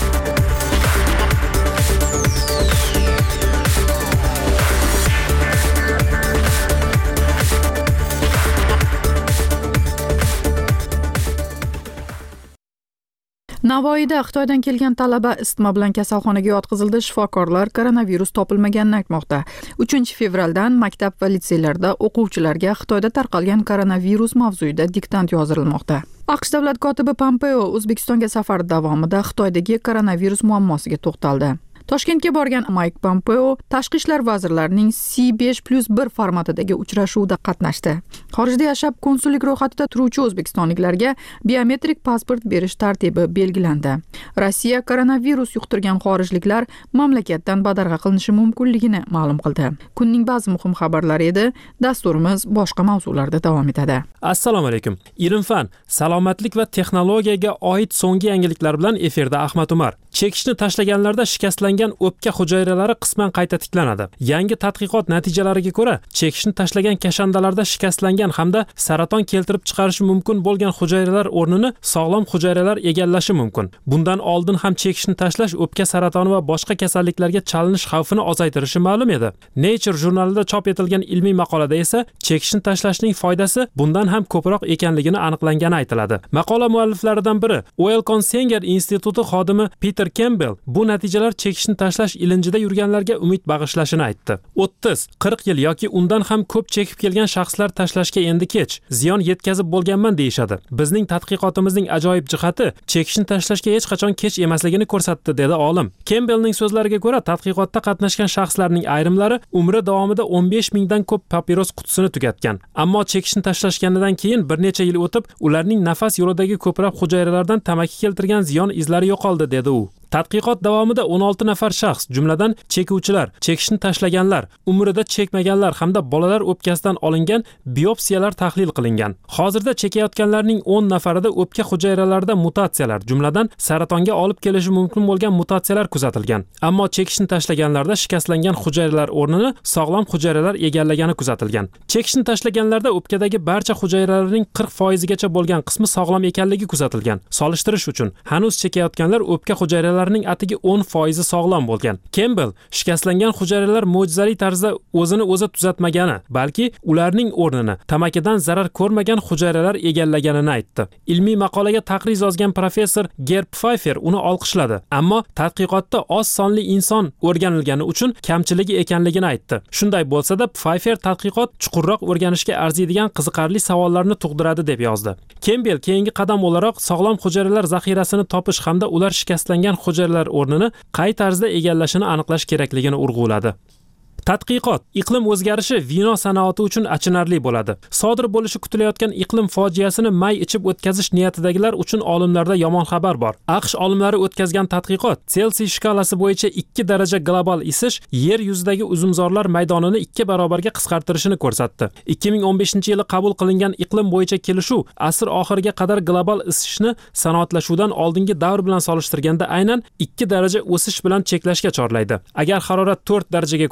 Navoiyda Xitoydan kelgan talaba isitma bilan kasalxonaga yotqizildi. Shifokorlar koronavirus topilmaganini aytmoqda. uchinchi fevraldan maktab va litseylarda o'quvchilarga Xitoyda tarqalgan koronavirus mavzusida diktant yozilmoqda. AQSh davlat kotibi Pompeo O'zbekistonga safari davomida Xitoydagi koronavirus muammosiga to'xtaldi. Toshkentga borgan Mike Pompeo tashqi ishlar vazirlarining C besh plus bir formatidagi uchrashuvda qatnashdi. Xorijda yashab konsullik ro'yxatida turuvchi o'zbekistonliklarga biometrik pasport berish tartibi belgilandi. Rossiya koronavirus yuqtirgan xorijliklar mamlakatdan badarg'a qilinishi mumkinligini ma'lum qildi. Kunning ba'zi muhim xabarlari edi. Dasturimiz boshqa mavzularda davom etadi. Assalomu alaykum. Ilm-fan, salomatlik va texnologiyaga oid so'nggi yangiliklar bilan efirda Ahmad Umar. Chekishni tashlaganlarda shikastlangan o'pka hujayralari qisman qayta tiklanadi. Yangi tadqiqot natijalariga ko'ra, chekishni tashlagan kashandalarda shikastlangan hamda saraton keltirib chiqarishi mumkin bo'lgan hujayralar o'rnini sog'lom hujayralar egallashi mumkin. Bundan oldin ham chekishni tashlash o'pka saratoni va boshqa kasalliklarga chalinish xavfini ozaytirishi ma'lum edi. Nature jurnalida chop etilgan ilmiy maqolada esa chekishni tashlashning foydasi bundan ham ko'proq ekanligini aniqlangani aytiladi. Maqola mualliflaridan biri Wellcome Sanger instituti xodimi Peter Campbell bu natijalar chekishni tashlash ilinjida yurganlarga umid bag'ishlashini aytdi. o'ttiz qirq yil yoki undan ham ko'p chekib kelgan shaxslar tashlashga endi kech, ziyon yetkazib bo'lganman deyishadi. Bizning tadqiqotimizning ajoyib jihati chekishni tashlashga hech qachon kech emasligini ko'rsatdi, dedi olim. Campbellning so'zlariga ko'ra, tadqiqotda qatnashgan shaxslarning ayrimlari umri davomida o'n besh mingdan ko'p papiros qutisini tugatgan. Ammo chekishni tashlashganidan keyin bir necha yil o'tib, ularning nafas yo'lidagi ko'plab hujayralardan tamaki keltirgan ziyon izlari yo'qoldi, dedi u. Tadqiqot davomida o'n olti nafar shaxs, jumladan chekuvchilar, chekishni tashlaganlar, umrida chekmaganlar hamda bolalar o'pkasidan olingan biopsiyalar tahlil qilingan. Hozirda chekayotganlarning o'n nafarida o'pka hujayralarida mutatsiyalar, jumladan saratonga olib kelishi mumkin bo'lgan mutatsiyalar kuzatilgan. Ammo chekishni tashlaganlarda shikastlangan hujayralar o'rnini sog'lom hujayralar egallagani kuzatilgan. Chekishni tashlaganlarda o'pkadagi barcha hujayralarning qirq foiz gacha bo'lgan qismi sog'lom ekanligi kuzatilgan. Solishtirish uchun, hanuz chekayotganlar o'pka hujayralari ning atigi o'n foiz sog'lom bo'lgan. Campbell shikastlangan hujayralar mo'jizali tarzda o'zini o'zi tuzatmagani, balki ularning o'rnini tamakidan zarar ko'rmagan hujayralar egallaganini aytdi. Ilmiy maqolaga taqriz yozgan professor Gerb Pfeiffer uni olqishladi, ammo tadqiqotda oz sonli inson o'rganilgani uchun kamchiligi ekanligini aytdi. Shunday bo'lsa-da, Pfeiffer tadqiqot chuqurroq o'rganishga arziydigan qiziqarli savollarni tug'diradi deb yozdi. Campbell keyingi qadam o'laroq sog'lom hujayralar zaxirasini topish hamda ular shikastlangan hujayralar o'rnini qay tarzda egallashini aniqlash kerakligini urg'uladi. Tadqiqot iqlim o'zgarishi vino sanoati uchun achinarli bo'ladi. Sodir bo'lishi kutilayotgan iqlim fojiasini may ichib o'tkazish niyatidagilar uchun olimlarda yomon xabar bor. AQSh olimlari o'tkazgan tadqiqot Celsiy shkalasi bo'yicha ikki daraja global isish yer yuzidagi uzumzorlar maydonini ikki barobarga qisqartirishini ko'rsatdi. ikki ming o'n beshinchi yili qabul qilingan iqlim bo'yicha kelishuv asr oxiriga qadar global isishni sanoatlashuvdan oldingi davr bilan solishtirganda aynan ikki daraja o'sish bilan cheklashga chorlaydi. Agar harorat to'rt darajaga ko'tarilsa,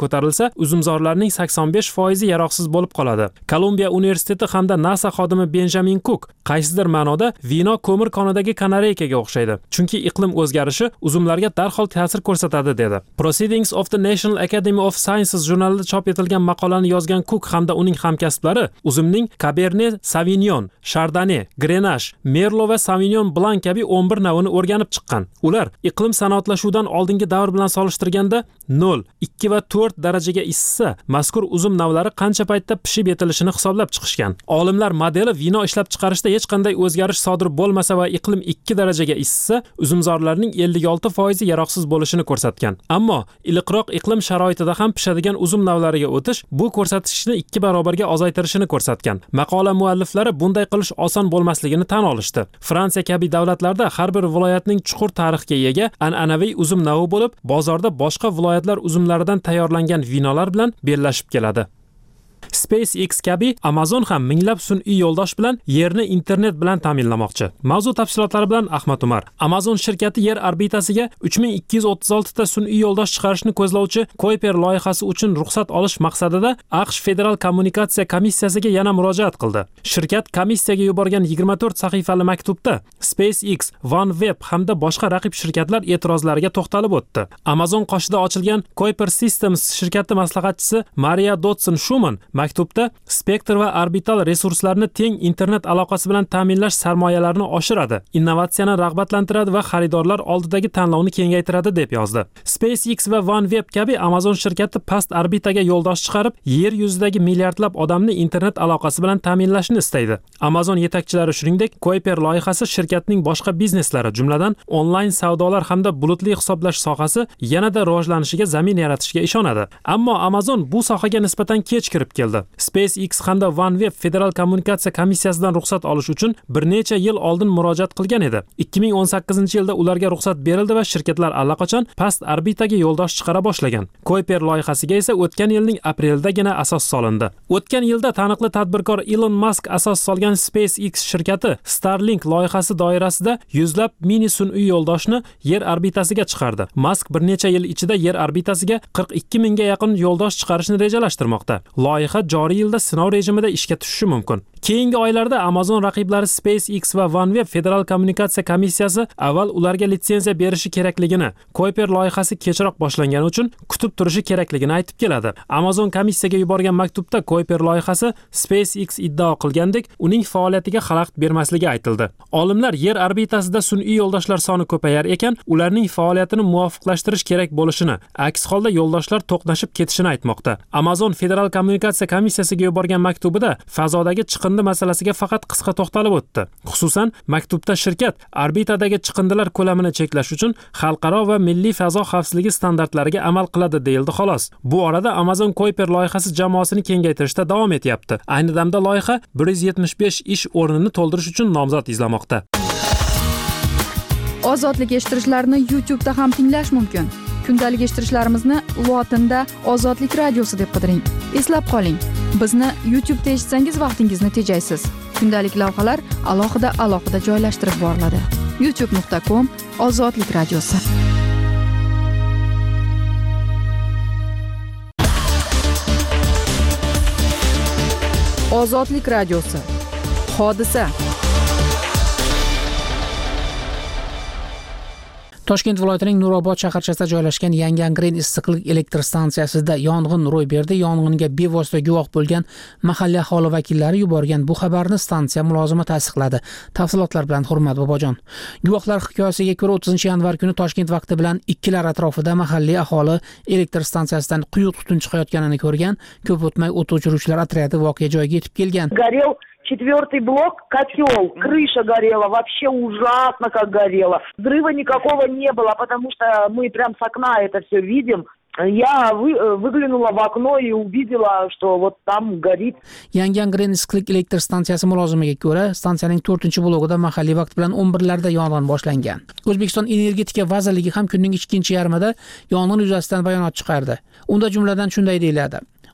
uzumzorlarning sakson besh foizi yaroqsiz bo'lib qoladi. Kolumbiya universiteti hamda NASA xodimi Benjamin Cook qaysidir ma'noda vino ko'mir konidagi kanareykaga o'xshaydi, chunki iqlim o'zgarishi uzumlarga darhol ta'sir ko'rsatadi dedi. Proceedings of the National Academy of Sciences jurnalida chop etilgan maqolani yozgan Cook hamda uning hamkasblari uzumning Cabernet Sauvignon, Chardonnay, Grenache, Merlot va Sauvignon Blanc kabi o'n bir navini o'rganib chiqqan. Ular iqlim sanoatlashuvidan oldingi davr bilan solishtirganda nol, ikki va to'rt darajaga isisa, mazkur uzum navlari qancha paytda pishib yetilishini hisoblab chiqishgan. Olimlar modeli vino ishlab chiqarishda hech qanday o'zgarish sodir bo'lmasa va iqlim ikki darajaga isisa, uzumzorlarning ellik olti foizi yaroqsiz bo'lishini ko'rsatgan. Ammo iliqroq iqlim sharoitida ham pishadigan uzum navlariga o'tish bu ko'rsatkichni ikki barobarga ozaytirishini ko'rsatgan. Maqola mualliflari bunday qilish oson bo'lmasligini tan olishdi. Fransiya kabi davlatlarda har bir viloyatning chuqur tarixga ega an'anaviy uzum navi bo'lib, bozorda boshqa viloyatlar uzumlaridan tayyorlangan vinolar bilan bellashib keladi. SpaceX kabi Amazon ham minglab sun'iy yo'ldosh bilan yerni internet bilan ta'minlamoqchi. Mavzu tafsilotlari bilan Ahmad Umar. Amazon shirkati yer orbitasiga uch ming ikki yuz o'ttiz olti ta sun'iy yo'ldosh chiqarishni ko'zlovchi Kuiper loyihasi uchun ruxsat olish maqsadida AQSh Federal kommunikatsiya komissiyasiga yana murojaat qildi. Shirkat komissiyaga yuborgan yigirma to'rt sahifali maktubda SpaceX, OneWeb hamda boshqa raqib shirkatlar e'tirozlariga to'xtalib o'tdi. Amazon qoshida ochilgan Kuiper Systems shirkati maslahatchisi Maria Dodson-Schumann maktubda spektr va orbital resurslarni teng internet aloqasi bilan ta'minlash sarmoyalarini oshiradi, innovatsiyani rag'batlantiradi va xaridorlar oldidagi tanlovni kengaytiradi deb yozdi. SpaceX va OneWeb kabi Amazon shirkati past orbitaga yo'ldosh chiqarib, yer yuzidagi milliardlab odamni internet aloqasi bilan ta'minlashni istaydi. Amazon yetakchilari shuningdek, Kuiper loyihasi shirkatning boshqa bizneslari, jumladan onlayn savdolar hamda bulutli hisoblash sohasi yanada rivojlanishiga zamin yaratishiga ishonadi. Ammo Amazon bu sohaga nisbatan kech kirib keldi. SpaceX hamda OneWeb Federal kommunikatsiya komissiyasidan ruxsat olish uchun bir necha yil oldin murojaat qilgan edi. ikki ming o'n sakkizinchi yilda ularga ruxsat berildi va shirkatlar allaqachon past orbitaga yo'ldosh chiqara boshlagan. Kuiper loyihasiga esa o'tgan yilning aprelidagina asos solindi. O'tgan yilda taniqli tadbirkor Elon Musk asos solgan SpaceX shirkati Starlink loyihasi doirasida yuzlab mini sun'iy yo'ldoshni yer orbitasiga chiqardi. Musk bir necha yil ichida yer orbitasiga qirq ikki mingga yaqin yo'ldosh chiqarishni rejalashtirmoqda. Loyiha joriy yilda sinov rejimida ishga tushishi mumkin. Keyingi oylarda Amazon raqiblari SpaceX va OneWeb Federal kommunikatsiya komissiyasi avval ularga litsenziya berishi kerakligini, Kuiper loyihasi kechroq boshlangani uchun kutib turishi kerakligini aytib keladi. Amazon komissiyaga yuborgan maktubda Kuiper loyihasi SpaceX iddao qilgandek, uning faoliyatiga xalaqit bermasligi aytildi. Olimlar yer orbitasida sun'iy yo'ldoshlar soni ko'payar ekan, ularning faoliyatini muvofiqlashtirish kerak bo'lishini, aks holda yo'ldoshlar to'qnashib ketishini aytmoqda. Amazon Federal kommunikatsiya komissiyasiga yuborgan maktubida fazodagi chiqindi masalasiga faqat qisqa to'xtalib o'tdi. Xususan, maktubda shirkat orbitadagi chiqindilar ko'lamini cheklash uchun xalqaro va milliy fazo xavfsizligi standartlariga amal qiladi deyildi xolos. Bu orada Amazon Kuiper loyihasi jamoasini kengaytirishda davom etyapti. Ayni damda loyiha bir yuz yetmish besh ish o'rnini to'ldirish uchun nomzod izlamoqda. Ozodlik eshittirishlarni YouTube da ham tinglash mumkin. Kundalik eshittirishlarimizni lotinda Ozodlik radiosi deb qidiring. Eslab qoling, bizni YouTube da eshitsangiz vaqtingizni tejaysiz. Kundalik lavhalar alohida alohida joylashtirib boriladi. youtube nuqta com Ozodlik radiosi. Ozodlik radiosi. Hodisa. Toshkent viloyatining Nurobod shaharchasida joylashgan Yangi Angren issiqlik elektr stansiyasida yong'in ro'y berdi. Yong'inga bevosita guvoh bo'lgan mahalliy aholi vakillari yuborgan bu xabarni stansiya mulozimi tasdiqladi. Tafsilotlar bilan Hurmat Bobojon. Guvohlar hikoyasiga ko'ra o'ttizinchi yanvar kuni Toshkent vaqti bilan ikkilar atrofida mahalliy aholi elektr stansiyasidan quyuq tutun chiqayotganini ko'rgan. Ko'p o'tmay o't o'chiruvchilar otryadi voqea joyiga yetib kelgan. Четвертый блок, котел, крыша горела, вообще ужасно как горела. Взрыва никакого не было, потому что мы прям с окна это все видим. Я вы, выглянула в окно и увидела, что вот там горит. Yangi Angren issiqlik elektr stansiyasi mulozimiga ko'ra, stansiyaning to'rtinchi blogida mahalliy vaqt bilan o'n birlarda yong'in boshlangan. O'zbekiston Energetika vazirligi ham kunning ikkinchi yarmida yong'in yuzasidan bayonot chiqardi. Unda jumladan shunday deyiladi: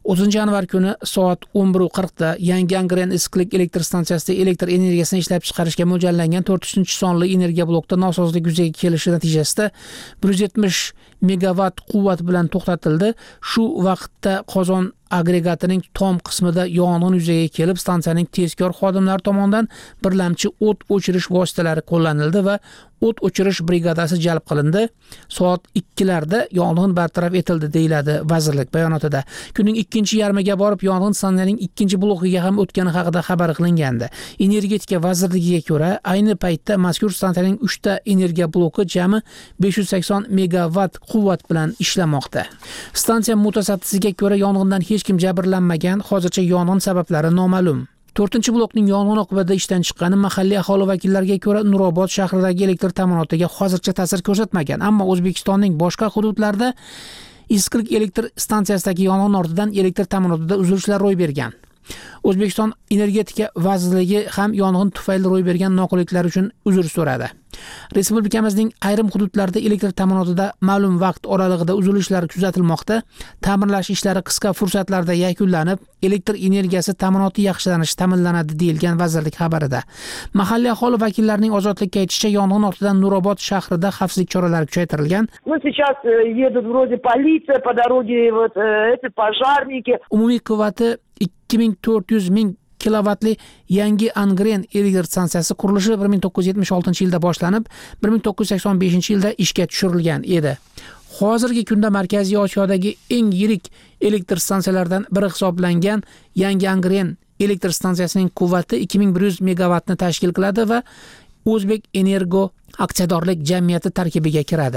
o'ttizinchi yanvar kuni soat o'n bir qirqda Yangi Angren issiqlik elektr stansiyasida elektr energiyasini ishlab chiqarishga mo'ljallangan to'rtinchi sonli energiya blokda nosozlik yuzaga kelishi natijasida bir yuz yetmish megavat quvvat bilan to'xtatildi. Shu vaqtda qozon agregatining tom qismida yong'in yuzaga kelib, stansiyaning tezkor xodimlari tomonidan birlamchi o't o'chirish vositalari qo'llanildi va o't o'chirish brigadasi jalb qilindi. Soat ikkilarda yong'in bartaraf etildi, deyiladi vazirlik bayonotida. Kunning ikkinchi yarmiga borib yong'in stansiyaning ikkinchi blokiga ham o'tgani haqida xabar qilingandi. Energetika vazirligiga ko'ra, ayni paytda mazkur stansiyaning uchta energiya bloki jami besh yuz sakson megavat quvvat bilan ishlamoqda. Stansiya mutasaddisiga ko'ra, yong'indan hech kim jabrlanmagan, hozircha yong'in sabablari noma'lum. to'rtinchi blokning yong'in oqibatida ishdan chiqqani mahalliy aholi vakillariga ko'ra Nurobod shahridagi elektr ta'minotiga hozircha ta'sir ko'rsatmagan, ammo O'zbekistonning boshqa hududlarida issiqlik elektr stansiyasidagi yong'in ortidan elektr ta'minotida uzilishlar ro'y bergan. O'zbekiston Energetika vazirligi ham yong'in tufayli ro'y bergan noqulayliklar uchun uzr so'radi. Respublikamizning ayrim hududlarida elektr ta'minotida ma'lum vaqt oralig'ida uzilishlar kuzatilmoqda. Ta'mirlash ishlari qisqa fursatlarda yakunlanib, elektr energiyasi ta'minoti yaxshilanishi ta'minlanadi, deyilgan vazirlik xabarida. Mahalliy aholi vakillarining ozodlikka aytishicha, yong'in ortidan Nurobod shahrida xavfsizlik choralari kuchaytirilgan. Ну сейчас едут вроде полиция, по дороге вот эти пожарники. Umumiy quvvati ikki ming to'rt yuz ming kilovatli Yangi Angren elektr stansiyasi qurilishi bir ming to'qqiz yuz yetmish oltinchi yilda boshlanib, bir ming to'qqiz yuz sakson beshinchi yilda ishga tushirilgan edi. Hozirgi kunda Markaziy Osiyodagi eng yirik elektr stansiyalardan biri hisoblangan Yangi Angren elektr stansiyasining quvvati ikki ming bir yuz megavatni tashkil qiladi va O'zbek Energo aksiyadorlik jamiyati tarkibiga kiradi.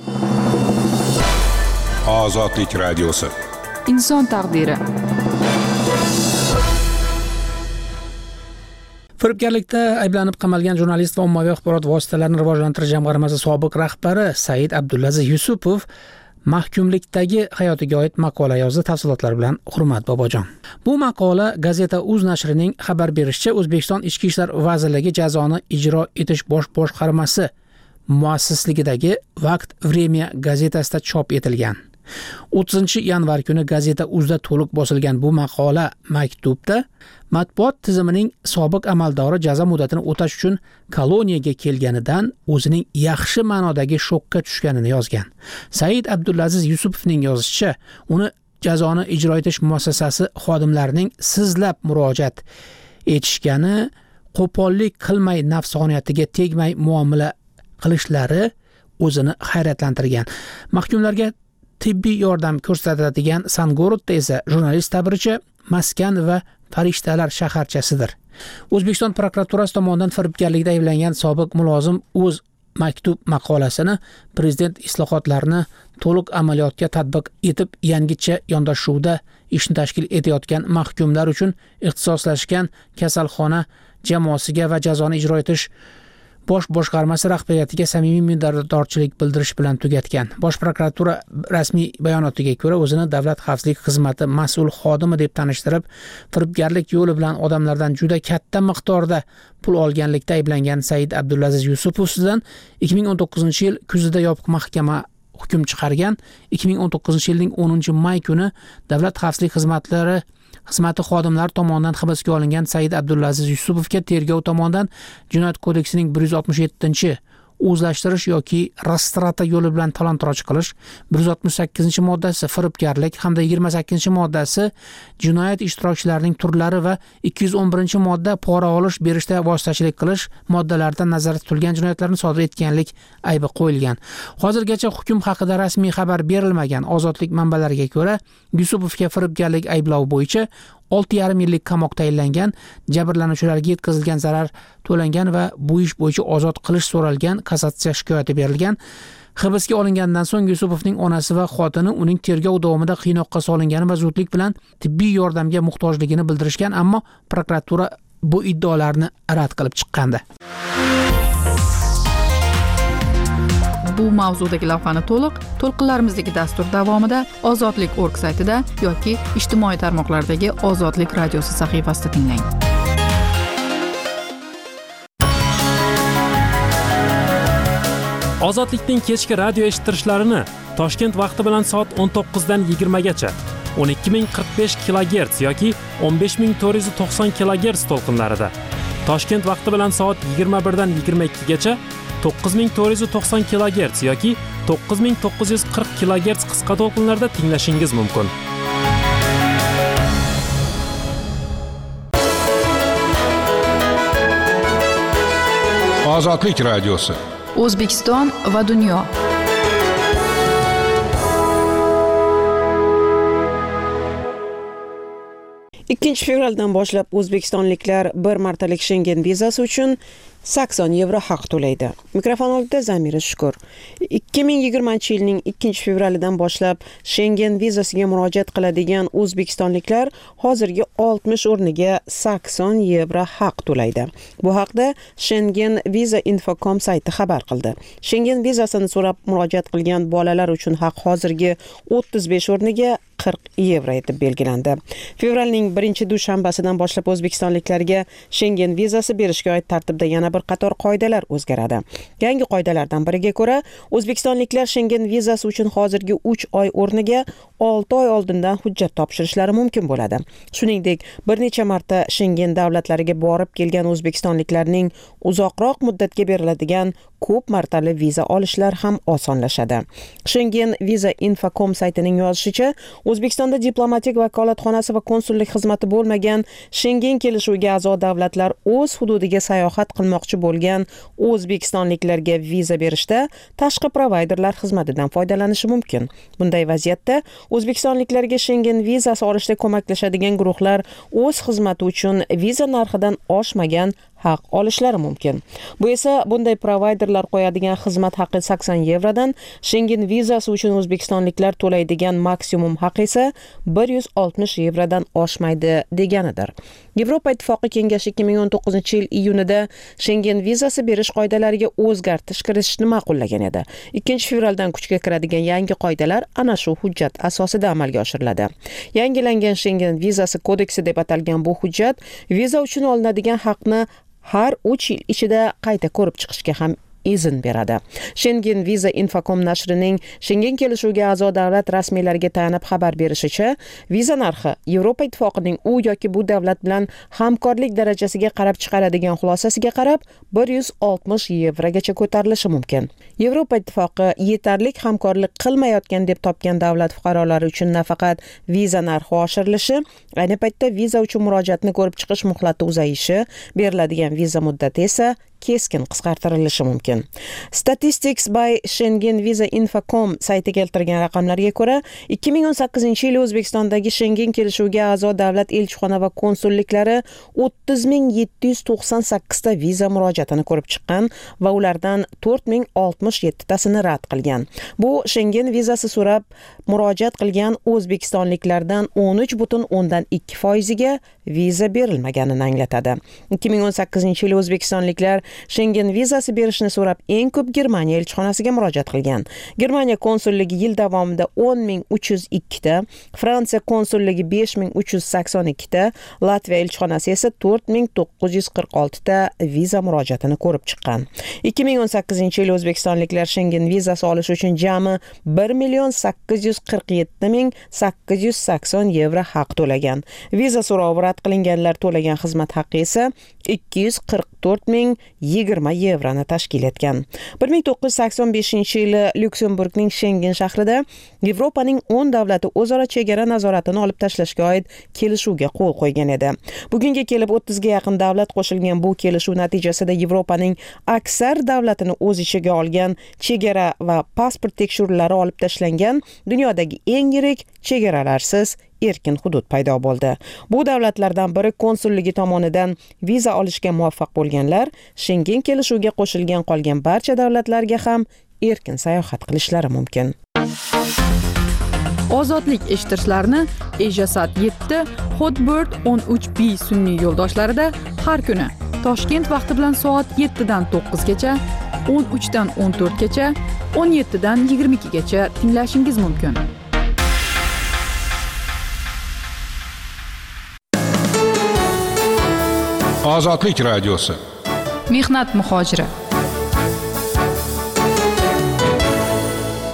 Ozodlik radiosi. Inson taqdiri. Firibgarlikda ayblanib qamalgan jurnalist va ommaviy axborot vositalarini rivojlantirish jamg'armasi sobiq rahbari Said Abdulaziz Yusupov mahkumlikdagi hayotiga oid maqola yozdi. Tafsilotlar bilan Hurmat Bobojon. Bu maqola Gazeta uz nashrining xabar berishicha, O'zbekiston Ichki ishlar vazirligi jazoni ijro etish bosh boshqarmasi muassisligidagi Vaqt Vremya gazetasida chop etilgan. o'ttizinchi yanvar kuni Gazeta uzda to'liq bosilgan bu maqola maktubda matbuot tizimining sobiq amaldori jazo muddatini o'tash uchun koloniyaga kelganidan o'zining yaxshi ma'nodagi shokka tushganini yozgan. Said Abdulaziz Yusupovning yozishicha, uni jazoni ijro etish muassasasi xodimlarining sizlab murojaat etishgani, qo'pollik qilmay nafsoniyatiga tegmay muomala qilishlari o'zini hayratlantirgan. Mahkumlarga tibbiy yordam ko'rsatadigan Sangorodda esa jurnalist ta'biricha maskan va farishtalar shaharchasidir. O'zbekiston prokuraturasi tomonidan firibgarlikda ayblangan sobiq mulozim o'z maktub maqolasini prezident islohotlarini to'liq amaliyotga tatbiq etib, yangicha yondashuvda ishni tashkil etayotgan mahkumlar uchun ixtisoslashgan kasalxona jamoasiga va jazoni ijro etish bosh boshqarmasi rahbariyatiga samimiy minnatdorchilik bildirish bilan tugatgan. Bosh prokuratura rasmiy bayonotiga ko'ra, o'zini davlat xavfsizlik xizmati mas'ul xodimi deb tanishtirib, firibgarlik yo'li bilan odamlardan juda katta miqdorda pul olganlikda ayblangan Said Abdulaziz Yusupov ustidan ikki ming o'n to'qqizinchi yil kuzida yopiq mahkama hukm chiqargan. ikki ming o'n to'qqizinchi yilning o'ninchi may kuni davlat xavfsizlik xizmatlari xizmati xodimlari tomonidan hibsga olingan Said Abdulaziz Yusupovga tergov tomonidan Jinoyat kodeksining bir yuz oltmish yettinchi o'zlashtirish yoki rastrata yo'li bilan talon-toroj qilish, bir yuz oltmish sakkizinchi moddasi firibgarlik hamda yigirma sakkizinchi moddasi jinoyat ishtirokchilarining turlari va ikki yuz o'n birinchi modda pora olish berishda vositachilik qilish moddalaridan nazarda tutilgan jinoyatlarni sodir etganlik aybi qo'yilgan. Hozirgacha hukm haqida rasmiy xabar berilmagan. Ozodlik manbalariga ko'ra, Yusupovga firibgarlik ayblovi bo'yicha olti yarim yillik qamoq tayinlangan, jabrlanuvchilarga yetkazilgan zarar to'langan va bu ish bo'yicha ozod qilish so'ralgan, kassatsiya shikoyati berilgan. Hibsga olingandan so'ng Yusupovning onasi va xotini uning tergov davomida qiynoqqa solingani va zudlik bilan tibbiy yordamga muhtojligini bildirishgan, ammo prokuratura bu iddaolarni rad qilib chiqqandi. Bu mavzudagi lavhani to'liq to'lqinlarimizdagi dastur davomida Ozodlik nokta org saytida yoki ijtimoiy tarmoqlardagi Ozodlik radiosi sahifasida tinglang. Ozodlikning kechki radio eshittirishlarini Toshkent vaqti bilan soat o'n to'qqizdan yigirma gacha o'n ikki ming qirq besh kilogerts yoki o'n besh ming to'rt yuz to'qson kilogerts to'lqinlarida. Toshkent vaqti bilan soat yigirma birdan yigirma ikkigacha to'qqiz ming to'rt yuz to'qson kilogerts yoki to'qqiz ming to'qqiz yuz qirq kilogerts qisqa to'lqinlarda tinglashingiz mumkin. Ozodlik radiosi. O'zbekiston va dunyo. ikkinchi fevraldan boshlab o'zbekistonliklar bir martalik Schengen vizasi uchun sakson yevro haq to'laydi. Mikrofon oldida Zamira Shukur. ikki ming yigirmanchi yilning ikkinchi fevralidan boshlab Schengen vizasiga murojaat qiladigan o'zbekistonliklar hozirgi oltmish o'rniga sakson yevro haq to'laydi. Bu haqda Schengen Visa info com sayti xabar qildi. Schengen vizasini so'rab murojaat qilgan bolalar uchun haq hozirgi o'ttiz besh o'rniga qirq yevro etib belgilandi. Fevralning birinchi dushanbasidan boshlab o'zbekistonliklarga Schengen vizasi berishga oid tartibda yana bir qator qoidalar o'zgaradi. Yangi qoidalardan biriga ko'ra, o'zbekistonliklar Schengen vizasi uchun hozirgi uch oy o'rniga olti oy oldindan hujjat topshirishlari mumkin bo'ladi. Shuningdek, bir necha marta Schengen davlatlariga borib kelgan o'zbekistonliklarning uzoqroq muddatga beriladigan ko'p martali viza olishlar ham osonlashadi. Schengen Visa info com saytining yozishicha, O'zbekistonda diplomatik vakolatxonasi va konsullik xizmati bo'lmagan Schengen kelishuviga a'zo davlatlar o'z hududiga sayohat qilmoqchi bo'lgan o'zbekistonliklarga viza berishda tashqi provayderlar xizmatidan foydalanishi mumkin. Bunday vaziyatda o'zbekistonliklarga Schengen vizasi olishda ko'maklashadigan guruhlar o'z xizmati uchun viza narxidan oshmagan haq olishlari mumkin. Bu esa bunday provayderlar qo'yadigan xizmat haqi sakson yevrodan Schengen vizasi uchun o'zbekistonliklar to'laydigan maksimum haq esa bir yuz oltmish yevrodan oshmaydi deganidir. Yevropa Ittifoqi Kengashi ikki ming o'n to'qqizinchi yil iyunida Schengen vizasi berish qoidalariga o'zgartirish kiritishni ma'qullagan edi. ikkinchi fevraldan kuchga kiradigan yangi qoidalar ana shu hujjat asosida amalga oshiriladi. Yangilangan Schengen vizasi kodeksi deb atalgan bu hujjat viza uchun olinadigan haqni har uch yil ichida qayta ko'rib chiqishga ham izn beradi. Schengen Visa info com nashrining Schengen kelishuviga a'zo davlat rasmiylariga tayanib xabar berishicha, viza narxi Yevropa Ittifoqining u yoki bu davlat bilan hamkorlik darajasiga qarab chiqaradigan xulosasiga qarab bir yuz oltmish yevrogacha ko'tarilishi mumkin. Yevropa Ittifoqi yetarlik hamkorlik qilmayotgan deb topgan davlat fuqarolari uchun nafaqat viza narxi oshirilishi, ayni paytda viza uchun murojaatni ko'rib chiqish muhlati uzayishi, beriladigan viza muddati esa keskin qisqartirilishi mumkin. Statistics by Schengen Visa info com sayti keltirgan raqamlarga ko'ra, ikki ming o'n sakkizinchi yil O'zbekistondagi Schengen kelishuviga a'zo davlat elchixona va konsulliklari o'ttiz ming yetti yuz to'qson sakkiz ta viza murojaatini ko'rib chiqqan va ulardan to'rt ming oltmish yetti tasini rad qilgan. Bu Schengen vizasi so'rab murojaat qilgan o'zbekistonliklardan o'n uch butun o'ndan ikki foiziga viza berilmaganini anglatadi. ikki ming o'n sakkizinchi yil O'zbekistonliklar Schengen vizasi berishni so'rab eng ko'p Germaniya elchixonasiga murojaat qilgan. Germaniya konsulligi yil davomida o'n ming uch yuz ikki ta, Fransiya konsulligi besh ming uch yuz sakson ikki ta, Latviya elchixonasi esa to'rt ming to'qqiz yuz qirq olti ta viza murojaatini ko'rib chiqqan. ikki ming o'n sakkizinchi yil O'zbekistonliklar Schengen vizasi olish uchun jami bir million sakkiz yuz qirq yetti ming sakkiz yuz sakson yevro haq to'lagan. Viza so'rovi rad qilinganlar to'lagan xizmat haqqi esa ikki yuz qirq to'rt ming yigirma yevroni tashkil etgan. bir ming to'qqiz yuz sakson beshinchi yili Lyuksemburgning Schengen shahrida Yevropaning o'n davlati o'zaro chegara nazoratini olib tashlashga oid kelishuvga qo'l qo'ygan edi. Bugunga kelib o'ttizga yaqin davlat qo'shilgan bu kelishuv natijasida Yevropaning aksar davlatini o'z ichiga olgan chegara va pasport tekshiruvlari olib tashlangan dunyodagi eng yirik chegaralarsiz erkin hudud paydo bo'ldi. Bu davlatlardan biri konsulligi tomonidan viza olishga muvaffaq bo'lganlar Schengen kelishuviga qo'shilgan qolgan barcha davlatlarga ham erkin sayohat qilishlari mumkin. Ozodlik eshittirishlarni Ejasat yetti, Hotbird o'n uch B sun'iy yo'ldoshlarida har kuni Toshkent vaqti bilan soat yettidan to'qqizgacha, o'n uchdan o'n to'rtgacha, o'n yettidan yigirma ikkigacha tinglashingiz mumkin. Ozodlik radiosi. Mehnat muhojiri.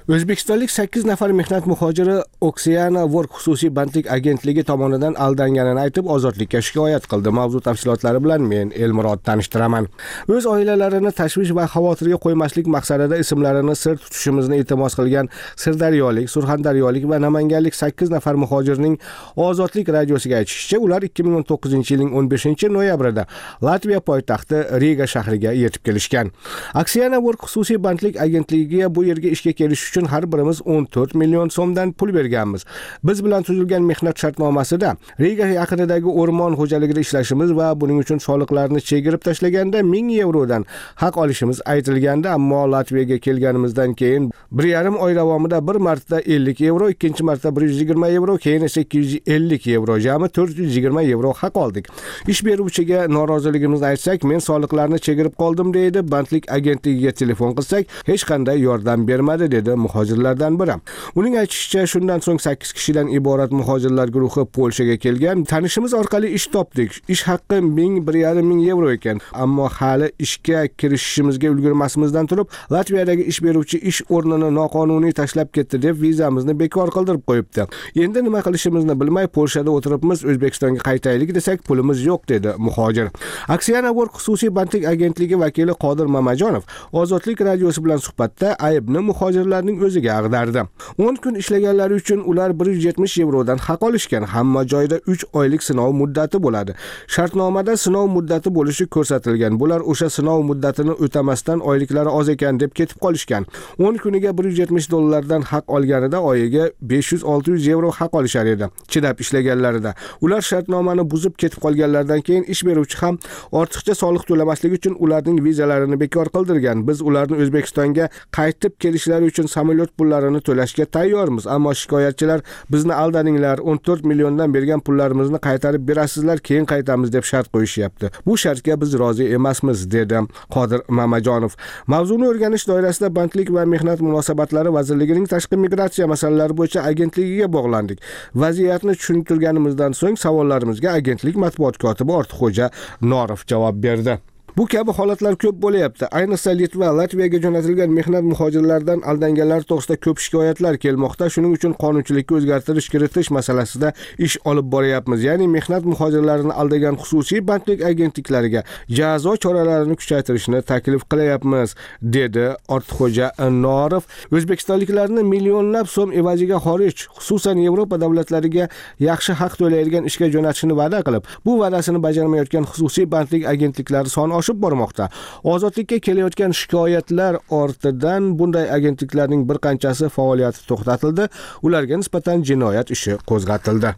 O'zbekistonlik sakkiz nafar mehnat muhojiri Oxiana Work xususiy bandlik agentligi tomonidan aldanganini aytib ozodlikka shikoyat qildi. Mavzu tafsilotlari bilan men Elmurod tanishtiraman. O'z oilalarini tashvish va xavotirga qo'ymaslik maqsadida ismlarini sir tutishimizni iltimos qilgan Sirdaryolik, Surxondaryolik va Namanganlik sakkiz nafar muhojirning Ozodlik radiosiga aytishicha, ular ikki ming o'n to'qqizinchi yilning o'n beshinchi noyabrida Latviya poytaxti Riga shahriga yetib kelishgan. Oxiana Work xususiy bandlik agentligiga bu yerga ishga kelish uchun har birimiz o'n to'rt million so'mdan pul berganmiz. Biz bilan tuzilgan mehnat shartnomasida Riga yaqinidagi o'rmon xo'jaligida ishlashimiz va buning uchun soliqlarni chegirib tashlaganda ming yevrodan haq olishimiz aytilganda, ammo Latviyaga kelganimizdan keyin bir yarim oy davomida bir marta ellik yevro, ikkinchi marta bir yuz yigirma yevro, keyin esa ikki yuz ellik yevro, jami to'rt yuz yigirma yevro haq oldik. Ish beruvchiga noroziligimizni aytsak, men soliqlarni chegirib qoldim deydi. Bandlik agentligiga telefon qilsak, hech qanday yordam bermadi dedi muhojirlardan biri. Uning aytishicha, shundan so'ng sakkiz kishidan iborat muhojirlar guruhi Polshaga kelgan. Tanishimiz orqali ish topdik. Ish haqqi ming bir yarim ming yevro ekan. Ammo hali ishga kirishishimizga ulgurmasimizdan turib, Latviyadagi ish beruvchi ish o'rnini noqonuniy tashlab ketdi deb vizamizni bekor qildirib qo'yibdi. Endi nima qilishimizni bilmay Polshada o'tiribmiz, O'zbekistonga qaytaylik desak pulimiz yo'q dedi muhojir. Oxiana Work xususiy bandlik agentligi vakili Qodir Mamajonov Ozodlik radiosi bilan suhbatda aybni muhojirlarning o'ziga ag'dardi. o'n kun ishlaganlari uchun ular bir yuz yetmish yevrodan haq olishgan. Hamma joyda uch oylik sinov muddati bo'ladi. Shartnomada sinov muddati bo'lishi ko'rsatilgan. Bular o'sha sinov muddatini o'tamasdan oyliklari oz ekan deb ketib qolishgan. o'n kuniga bir yuz yetmish dollardan haq olganida oyiga besh yuz olti yuz yevro haq olishar edi. Chidab ishlaganlarida. Ular shartnomani buzib ketib qolganlardan keyin ish beruvchi ham ortiqcha soliq to'lamasligi uchun ularning vizalarini bekor qildirgan. Biz ularni O'zbekistonga qaytib kelishlari uchun samolyot pullarini to'lashga tayyormiz, ammo shikoyatchilar bizni aldadinglar, o'n to'rt milliondan bergan pullarimizni qaytarib berasizlar, keyin qaytamiz deb shart qo'yishyapti. Bu shartga biz rozi emasmiz dedi Qodir Mamajonov. Mavzuni o'rganish doirasida Bandlik va mehnat munosabatlari vazirligining tashqi migratsiya masalalari bo'yicha agentligiga bog'landik. Vaziyatni tushuntirganimizdan so'ng savollarimizga agentlik matbuot kotibi Ortiqxo'ja Norov javob berdi. Bu kabi holatlar ko'p bo'layapti. Ayniqsa Litva, Latviyaga jo'natilgan mehnat muhojirlaridan aldanganlar to'g'risida ko'p shikoyatlar kelmoqda. Shuning uchun qonunchilikka o'zgartirish kiritish masalasida ish olib boryapmiz. Ya'ni mehnat muhojirlarini aldagan xususiy bandlik agentliklariga jazo choralarini kuchaytirishni taklif qilyapmiz, dedi Ortiqxo'ja Norov. O'zbekistonliklarni millionlab so'm evaziga xorij, xususan Yevropa davlatlariga yaxshi haq to'laydigan ishga jo'natishni va'da qilib, bu va'dasini bajarmayotgan xususiy bandlik agentliklari soni oshib bormoqda. Ozodlikka kelayotgan shikoyatlar ortidan bunday agentliklarning bir qanchasi faoliyati to'xtatildi, ularga nisbatan jinoyat ishi qo'zg'atildi.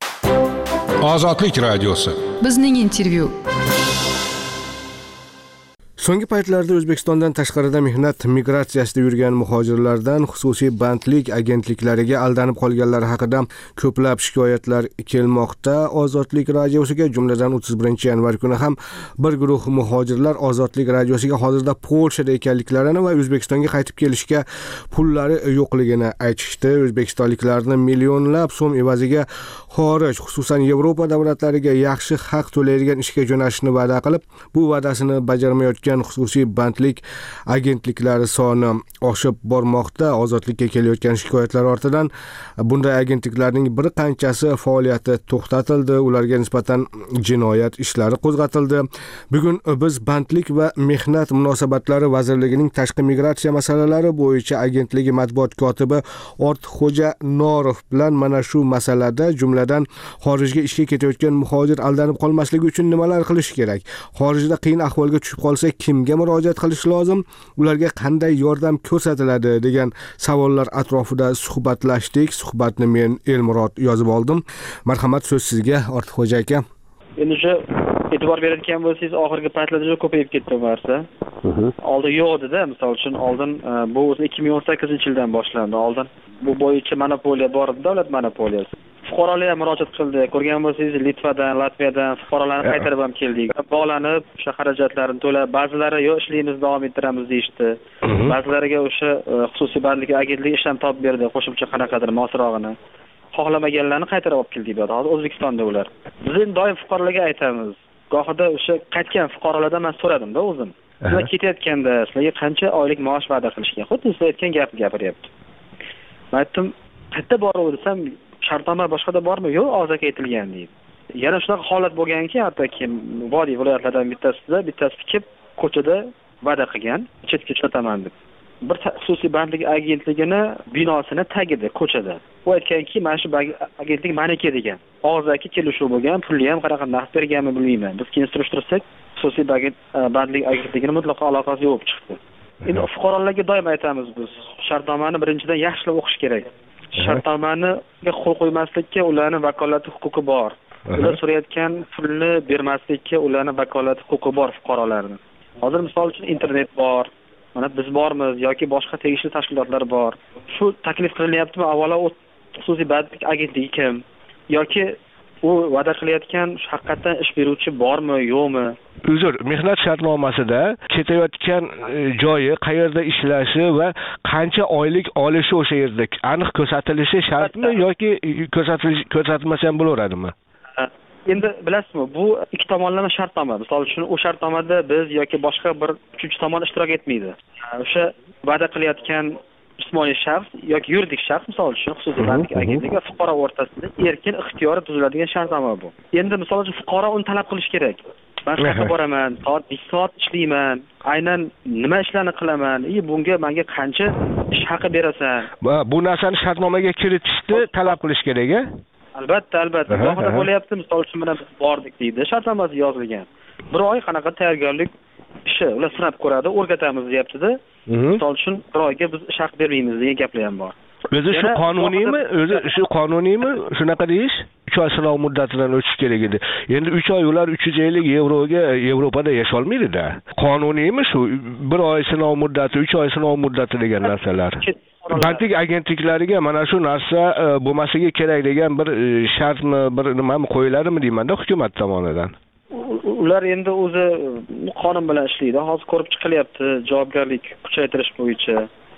Ozodlik radiosi. Bizning intervyu. So'nggi paytlarda O'zbekistondan tashqarida mehnat migratsiyasida yurgan muhojirlardan xususiy bandlik agentliklariga aldanib qolganlar haqida ko'plab shikoyatlar kelmoqda. Ozodlik radiosiga jumladan o'ttiz birinchi yanvar kuni ham bir guruh muhojirlar Ozodlik radiosiga hozirda Polshada ekanliklarini va O'zbekistonga qaytib kelishga pullari yo'qligini aytishdi. O'zbekistonliklarni millionlab so'm evaziga xorij, xususan Yevropa davlatlariga yaxshi haq to'laydigan ishga jo'nashni va'da qilib, bu va'dasini bajarmayotgan xususiy bandlik agentliklari soni oshib bormoqda. Ozodlikka kelayotgan shikoyatlar ortidan bunday agentliklarning bir qanchasi faoliyati to'xtatildi, ularga nisbatan jinoyat ishlari qo'zg'atildi. Bugun biz Bandlik va mehnat munosabatlari vazirligining tashqi migratsiya masalalari bo'yicha agentligi matbuot kotibi Ortiqxo'ja Norov bilan mana shu masalada, jumladan xorijga ishga ketayotgan muhojir aldanib qolmasligi uchun nimalar qilish kerak, xorijda qiyin ahvolga tushib qolsa kimga murojaat qilish lozim, ularga qanday yordam ko'rsatiladi degan savollar atrofida suhbatlashdik. Suhbatni men Elmurod yozib oldim. Marhamat, so'z sizga Ortiqxo'ja aka. Endi o'sha e'tibor beradigan bo'lsangiz, oxirgi paytlarda juda ko'payib ketdi bu narsa. Oldin yo'q edi-da, misol uchun oldin bu o'zi ikki ming o'n sakkizinchi yildan boshlandi. Oldin bu bo'yicha monopoliya bor edi, davlat monopoliyasi. Fuqarolar ham murojaat qildi. Ko'rgan bo'lsangiz, Litvadan, Latviyadan fuqarolarni qaytarib ham keldik. Bog'lanib, o'sha xarajatlarni to'lab, ba'zilari yo'q, ishlaymiz, davom ettiramiz deyishdi. Ba'zilariga o'sha xususiy bandlik agentligi ishdan topib berdi, qo'shimcha qanaqadir mosrog'ini. Xohlamaganlarni qaytarib olib keldik. Hozir O'zbekistonda ular. Biz endi doim fuqarolarga aytamiz. Gohida o'sha qaytgan fuqarolardan men so'radim-da o'zim. Sizlar ketayotganda sizlarga qancha oylik maosh va'da qilishgan? Xuddi sizlar aytgan gapni gapiryapti. Men aytdim, qayerda bor u desam, shartnoma boshqada bormi? Yo'q, og'zaki aytilgan deydi. Yana shunaqa holat bo'lganki, hattoki vodiy viloyatlardan bittasida bittasi kelib ko'chada va'da qilgan, chetga ishlataman deb. Bir xususiy bandlik agentligini binosini tagida ko'chada. U aytganki, mana shu agentlik meniki degan. Og'zaki kelishuv bo'lgan, pulni ham qanaqa naqd berganmi bilmayman. Biz keyin surishtirsak, xususiy bandlik agentligini mutlaqo aloqasi yo'q chiqdi. Endi fuqarolarga doim aytamiz biz, shartnomani birinchidan yaxshilab o'qish kerak. Shartnomaniga qo'l qo'ymaslikka ularning vakolati huquqi bor. Ular so'rayotgan pulni bermaslikka ularning vakolati huquqi bor fuqarolarning. Hozir misol uchun internet bor. Mana biz bormiz yoki boshqa tegishli tashkilotlar bor. Shu taklif qilinyaptimi? Avvalo u xususiy bandlik agentligi kim yoki u va'da qilayotgan haqiqatan ish beruvchi bormi, yo'qmi? Uzr, mehnat shartnomasida ketayotgan joyi, qayerda ishlashi va qancha oylik olishi o'sha yerda aniq ko'rsatilishi shartmi yoki ko'rsatilish ko'rsatilmasa ham bo'laveradimi? Endi bilasizmi, bu ikki tomonlama shartnoma. Misol uchun, u shartnomada biz yoki boshqa bir uchinchi tomon ishtirok etmaydi. O'sha va'da qilayotgan jismoniy shaxs yoki yuridik shaxs, misol uchun, xususiy bandlik agentligi va fuqaro o'rtasida erkin ixtiyori tuziladigan shartnoma bu. Endi misol uchun fuqaro uni talab qilish kerak. Men qayerga boraman, soat besh soat ishlayman, aynan nima ishlarni qilaman, "Ey, bunga menga qancha ish haqi berasan?" Bu narsani shartnomaga kiritishni talab qilish kerak-a? Albatta, albatta. Gohida bo'lyapti, misol uchun mana biz bordik deydi, shartnomasi yozilgan. Bir oy qanaqa tayyorgarlik ishi, ular sinab ko'radi, o'rgatamiz deyapti-da. Misol uchun bir oyga biz ish haq bermaymiz degan gaplar ham bor. O'zi shu qonuniymi? O'zi shu qonuniymi? Shunaqa deyish? uch oy sinov muddatidan o'tish kerak edi. Endi uch oy ular uch yuz ellik yevroga Yevropada yashay olmaydi-da. Qonuniymi shu? bir oy sinov muddati, uch oy sinov muddati degan narsalar. Bandlik agentliklariga mana shu narsa bo'lmasligi kerak degan bir shartmi, bir nimami qo'yiladimi deyman-da hukumat tomonidan. Ular endi o'zi qonun bilan ishlaydi. Hozir ko'rib chiqilyapti javobgarlik kuchaytirish bo'yicha.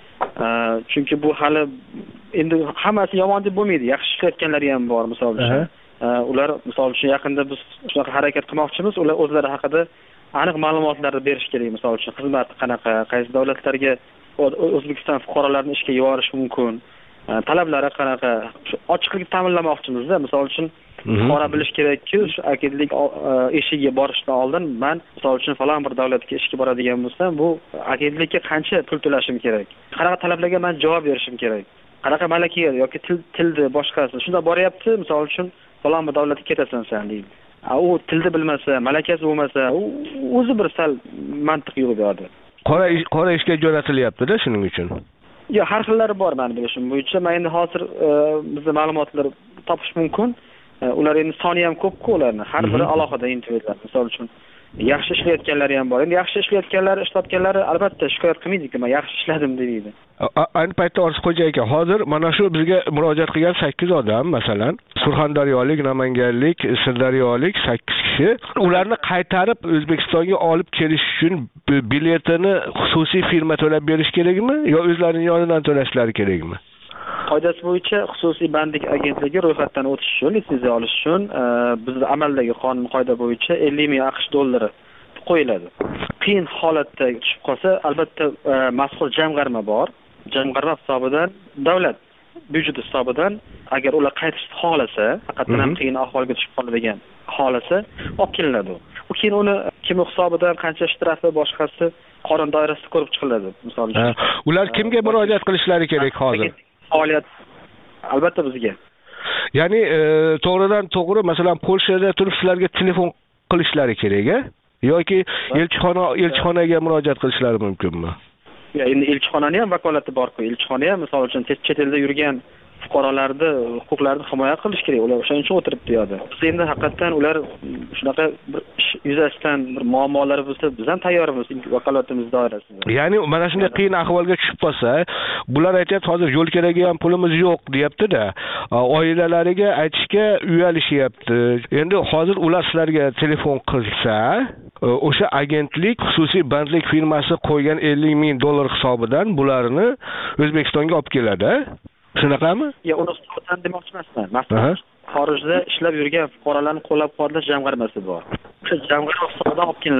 Chunki bu hali endi hammasi yomon deb bo'lmaydi. Yaxshi ishlayotganlari ham bor, misol uchun. Ular misol uchun yaqinda biz shunaqa harakat qilmoqchimiz. Ular o'zlari haqida aniq ma'lumotlarni berish kerak. Misol uchun xizmat qanaqa, qaysi davlatlarga O'zbekiston fuqarolarini ishga yuborish mumkin. Talablari qanaqa? Ochiqlik ta'minlamoqchimiz-da. Misol uchun fuqaro bilish kerakki, shu agentlik eshigiga borishdan oldin men misol uchun falon bir davlatga ishga boradigan bo'lsam, bu agentlikka qancha pul to'lashim kerak? Qanaqa talablarga men javob berishim kerak? Qanaqa malakiga yoki til tilni boshqasi shunda boryapti, misol uchun falon bir davlatga ketasan sen deydi. U tilni bilmasa, malakasi bo'lmasa, o'zi bir sal mantiq yo'q bu yerda. Qora ish, qora ishga jo'natilyapti-da shuning uchun. Yo, har xillari bor men bilishim bo'yicha. Men endi hozir bizda ma'lumotlar topish mumkin. Ular endi soni ham ko'p-ku ularni. Har biri alohida individlar. Misol uchun yaxshi ishlayotganlari ham bor. Endi yaxshi ishlayotganlari, ish topganlari albatta shikoyat qilmaydi-ku, men yaxshi ishladim deydi. Ayni paytda Orziqxo'ja aka, hozir mana shu bizga murojaat qilgan sakkiz odam, masalan, Surxondaryolik, Namanganlik, Sirdaryolik sakkiz kishi, ularni qaytarib O'zbekistonga olib kelish uchun biletini xususiy firma to'lab berish kerakmi yo o'zlarining yonidan to'lashlari kerakmi? Qoidasi bo'yicha xususiy bandlik agentligi ro'yxatdan o'tish uchun, litsenziya olish uchun bizning amaldagi qonun qoida bo'yicha ellik ming AQSh dollari qo'yiladi. Qiyin holatda tushib qolsa, albatta mas'ul jamg'arma bor. Jamg'arma hisobidan davlat byudjeti hisobidan agar ular qaytishni xohlasa, faqatdan ham qiyin ahvolga tushib qoladigan xohlasa, olib kelinadi. U keyin uni kim hisobidan qancha shtrafi boshqasi qonun doirasida ko'rib chiqiladi. Misol uchun ular kimga murojaat qilishlari kerak hozir? Faoliyat albatta bizga. Ya'ni to'g'ridan to'g'ri, masalan, Polshada turib sizlarga telefon qilishlari kerak-a? Yoki elchixona elchixonaga murojaat qilishlari mumkinmi? Ya, endi elchixonaning ham vakolati bor-ku. Elchixona ham misol uchun chet elda yurgan fuqarolarni huquqlarini himoya qilish kerak. Ular o'shaning uchun o'tiribdi yo'da. Biz endi haqiqatan ular shunaqa bir ish yuzasidan bir muammolari bo'lsa, biz ham tayyormiz vakolatimiz doirasida. Ya'ni mana shunday qiyin ahvolga tushib qolsa, bular aytayapti, hozir yo'l keragiga ham pulimiz yo'q, deyapti-da. Oilalariga aytishga uyalishyapti. Endi hozir ular sizlarga telefon qilsa, o'sha agentlik xususiy bandlik firmasi qo'ygan ellik ming dollar hisobidan bularni O'zbekistonga olib keladi. Shunaqami? Ya, uni hisobidan demoqchi emasman. Masalan, xorijda ishlab yurgan fuqarolarni qo'llab-quvvatlash jamg'armasi bor. O'sha jamg'arma hisobidan olib kelinadi.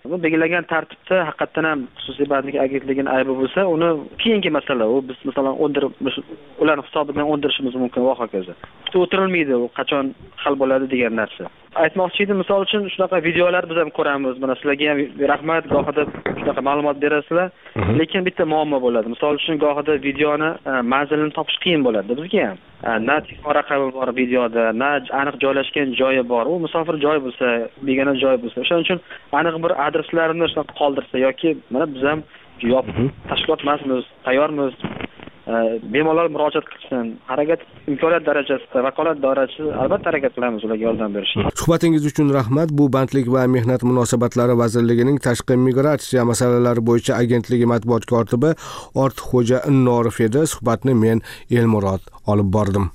Bu belgilangan tartibda haqiqatdan ham xususiy bandlik agentligining aybi bo'lsa, uni keyingi masala. U biz masalan o'ndirib ularni hisobidan o'ndirishimiz mumkin va hokazo. Kutib o'tirilmaydi, u qachon hal bo'ladi degan narsa. Aytmoqchi edim, misol uchun shunaqa videolar biz ham ko'ramiz. Mana sizlarga ham rahmat, gohida shunaqa ma'lumot berasizlar. Lekin bitta muammo bo'ladi. Misol uchun gohida videoni manzilini topish qiyin bo'ladi bizga ham. Na telefon raqami bor videoda, na aniq joylashgan joyi bor. U musofir joy bo'lsa, begona joy bo'lsa, o'shaning uchun aniq bir adreslarini shunaqa qoldirsa yoki mana biz ham yopiq tashkilot emasmiz, tayyormiz. Bemalol murojaat qilsin. Harakat imkoniyat darajasida, vakolat doirasida albatta harakat qilamiz ularga yordam berishga. Suhbatingiz uchun rahmat. Bu Bandlik va mehnat munosabatlari vazirligining tashqi migratsiya masalalari bo'yicha agentligi matbuot kotibi Ortiqxo'ja Norov edi. Suhbatni men Elmurod olib bordim.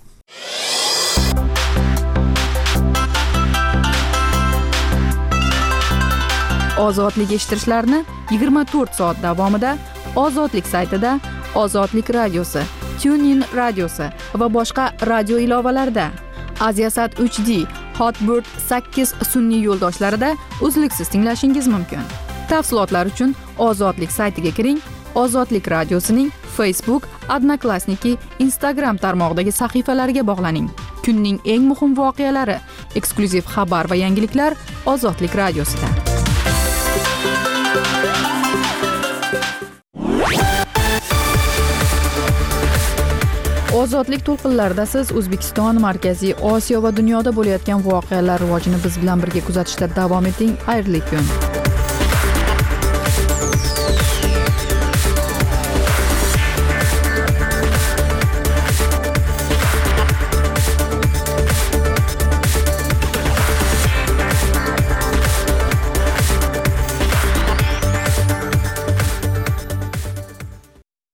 Ozodlik eshittirishlarni yigirma to'rt soat davomida Ozodlik saytida, Ozodlik radiosi, TuneIn radiosi va boshqa radio ilovalarida, Aziasat uch D, Hotbird sakkiz sun'iy yo'ldoshlarida uzluksiz tinglashingiz mumkin. Tafsilotlar uchun Ozodlik saytiga kiring. Ozodlik radiosining Facebook, Odnoklassniki, Instagram tarmog'idagi sahifalariga bog'laning. Kunning eng muhim voqealari, eksklyuziv xabar va yangiliklar Ozodlik radiosida. Ozodlik to'lqinlarida siz O'zbekiston, Markaziy Osiyo va dunyoda bo'layotgan voqealar rivojini biz bilan birga kuzatishda davom eting. Xayrli kun.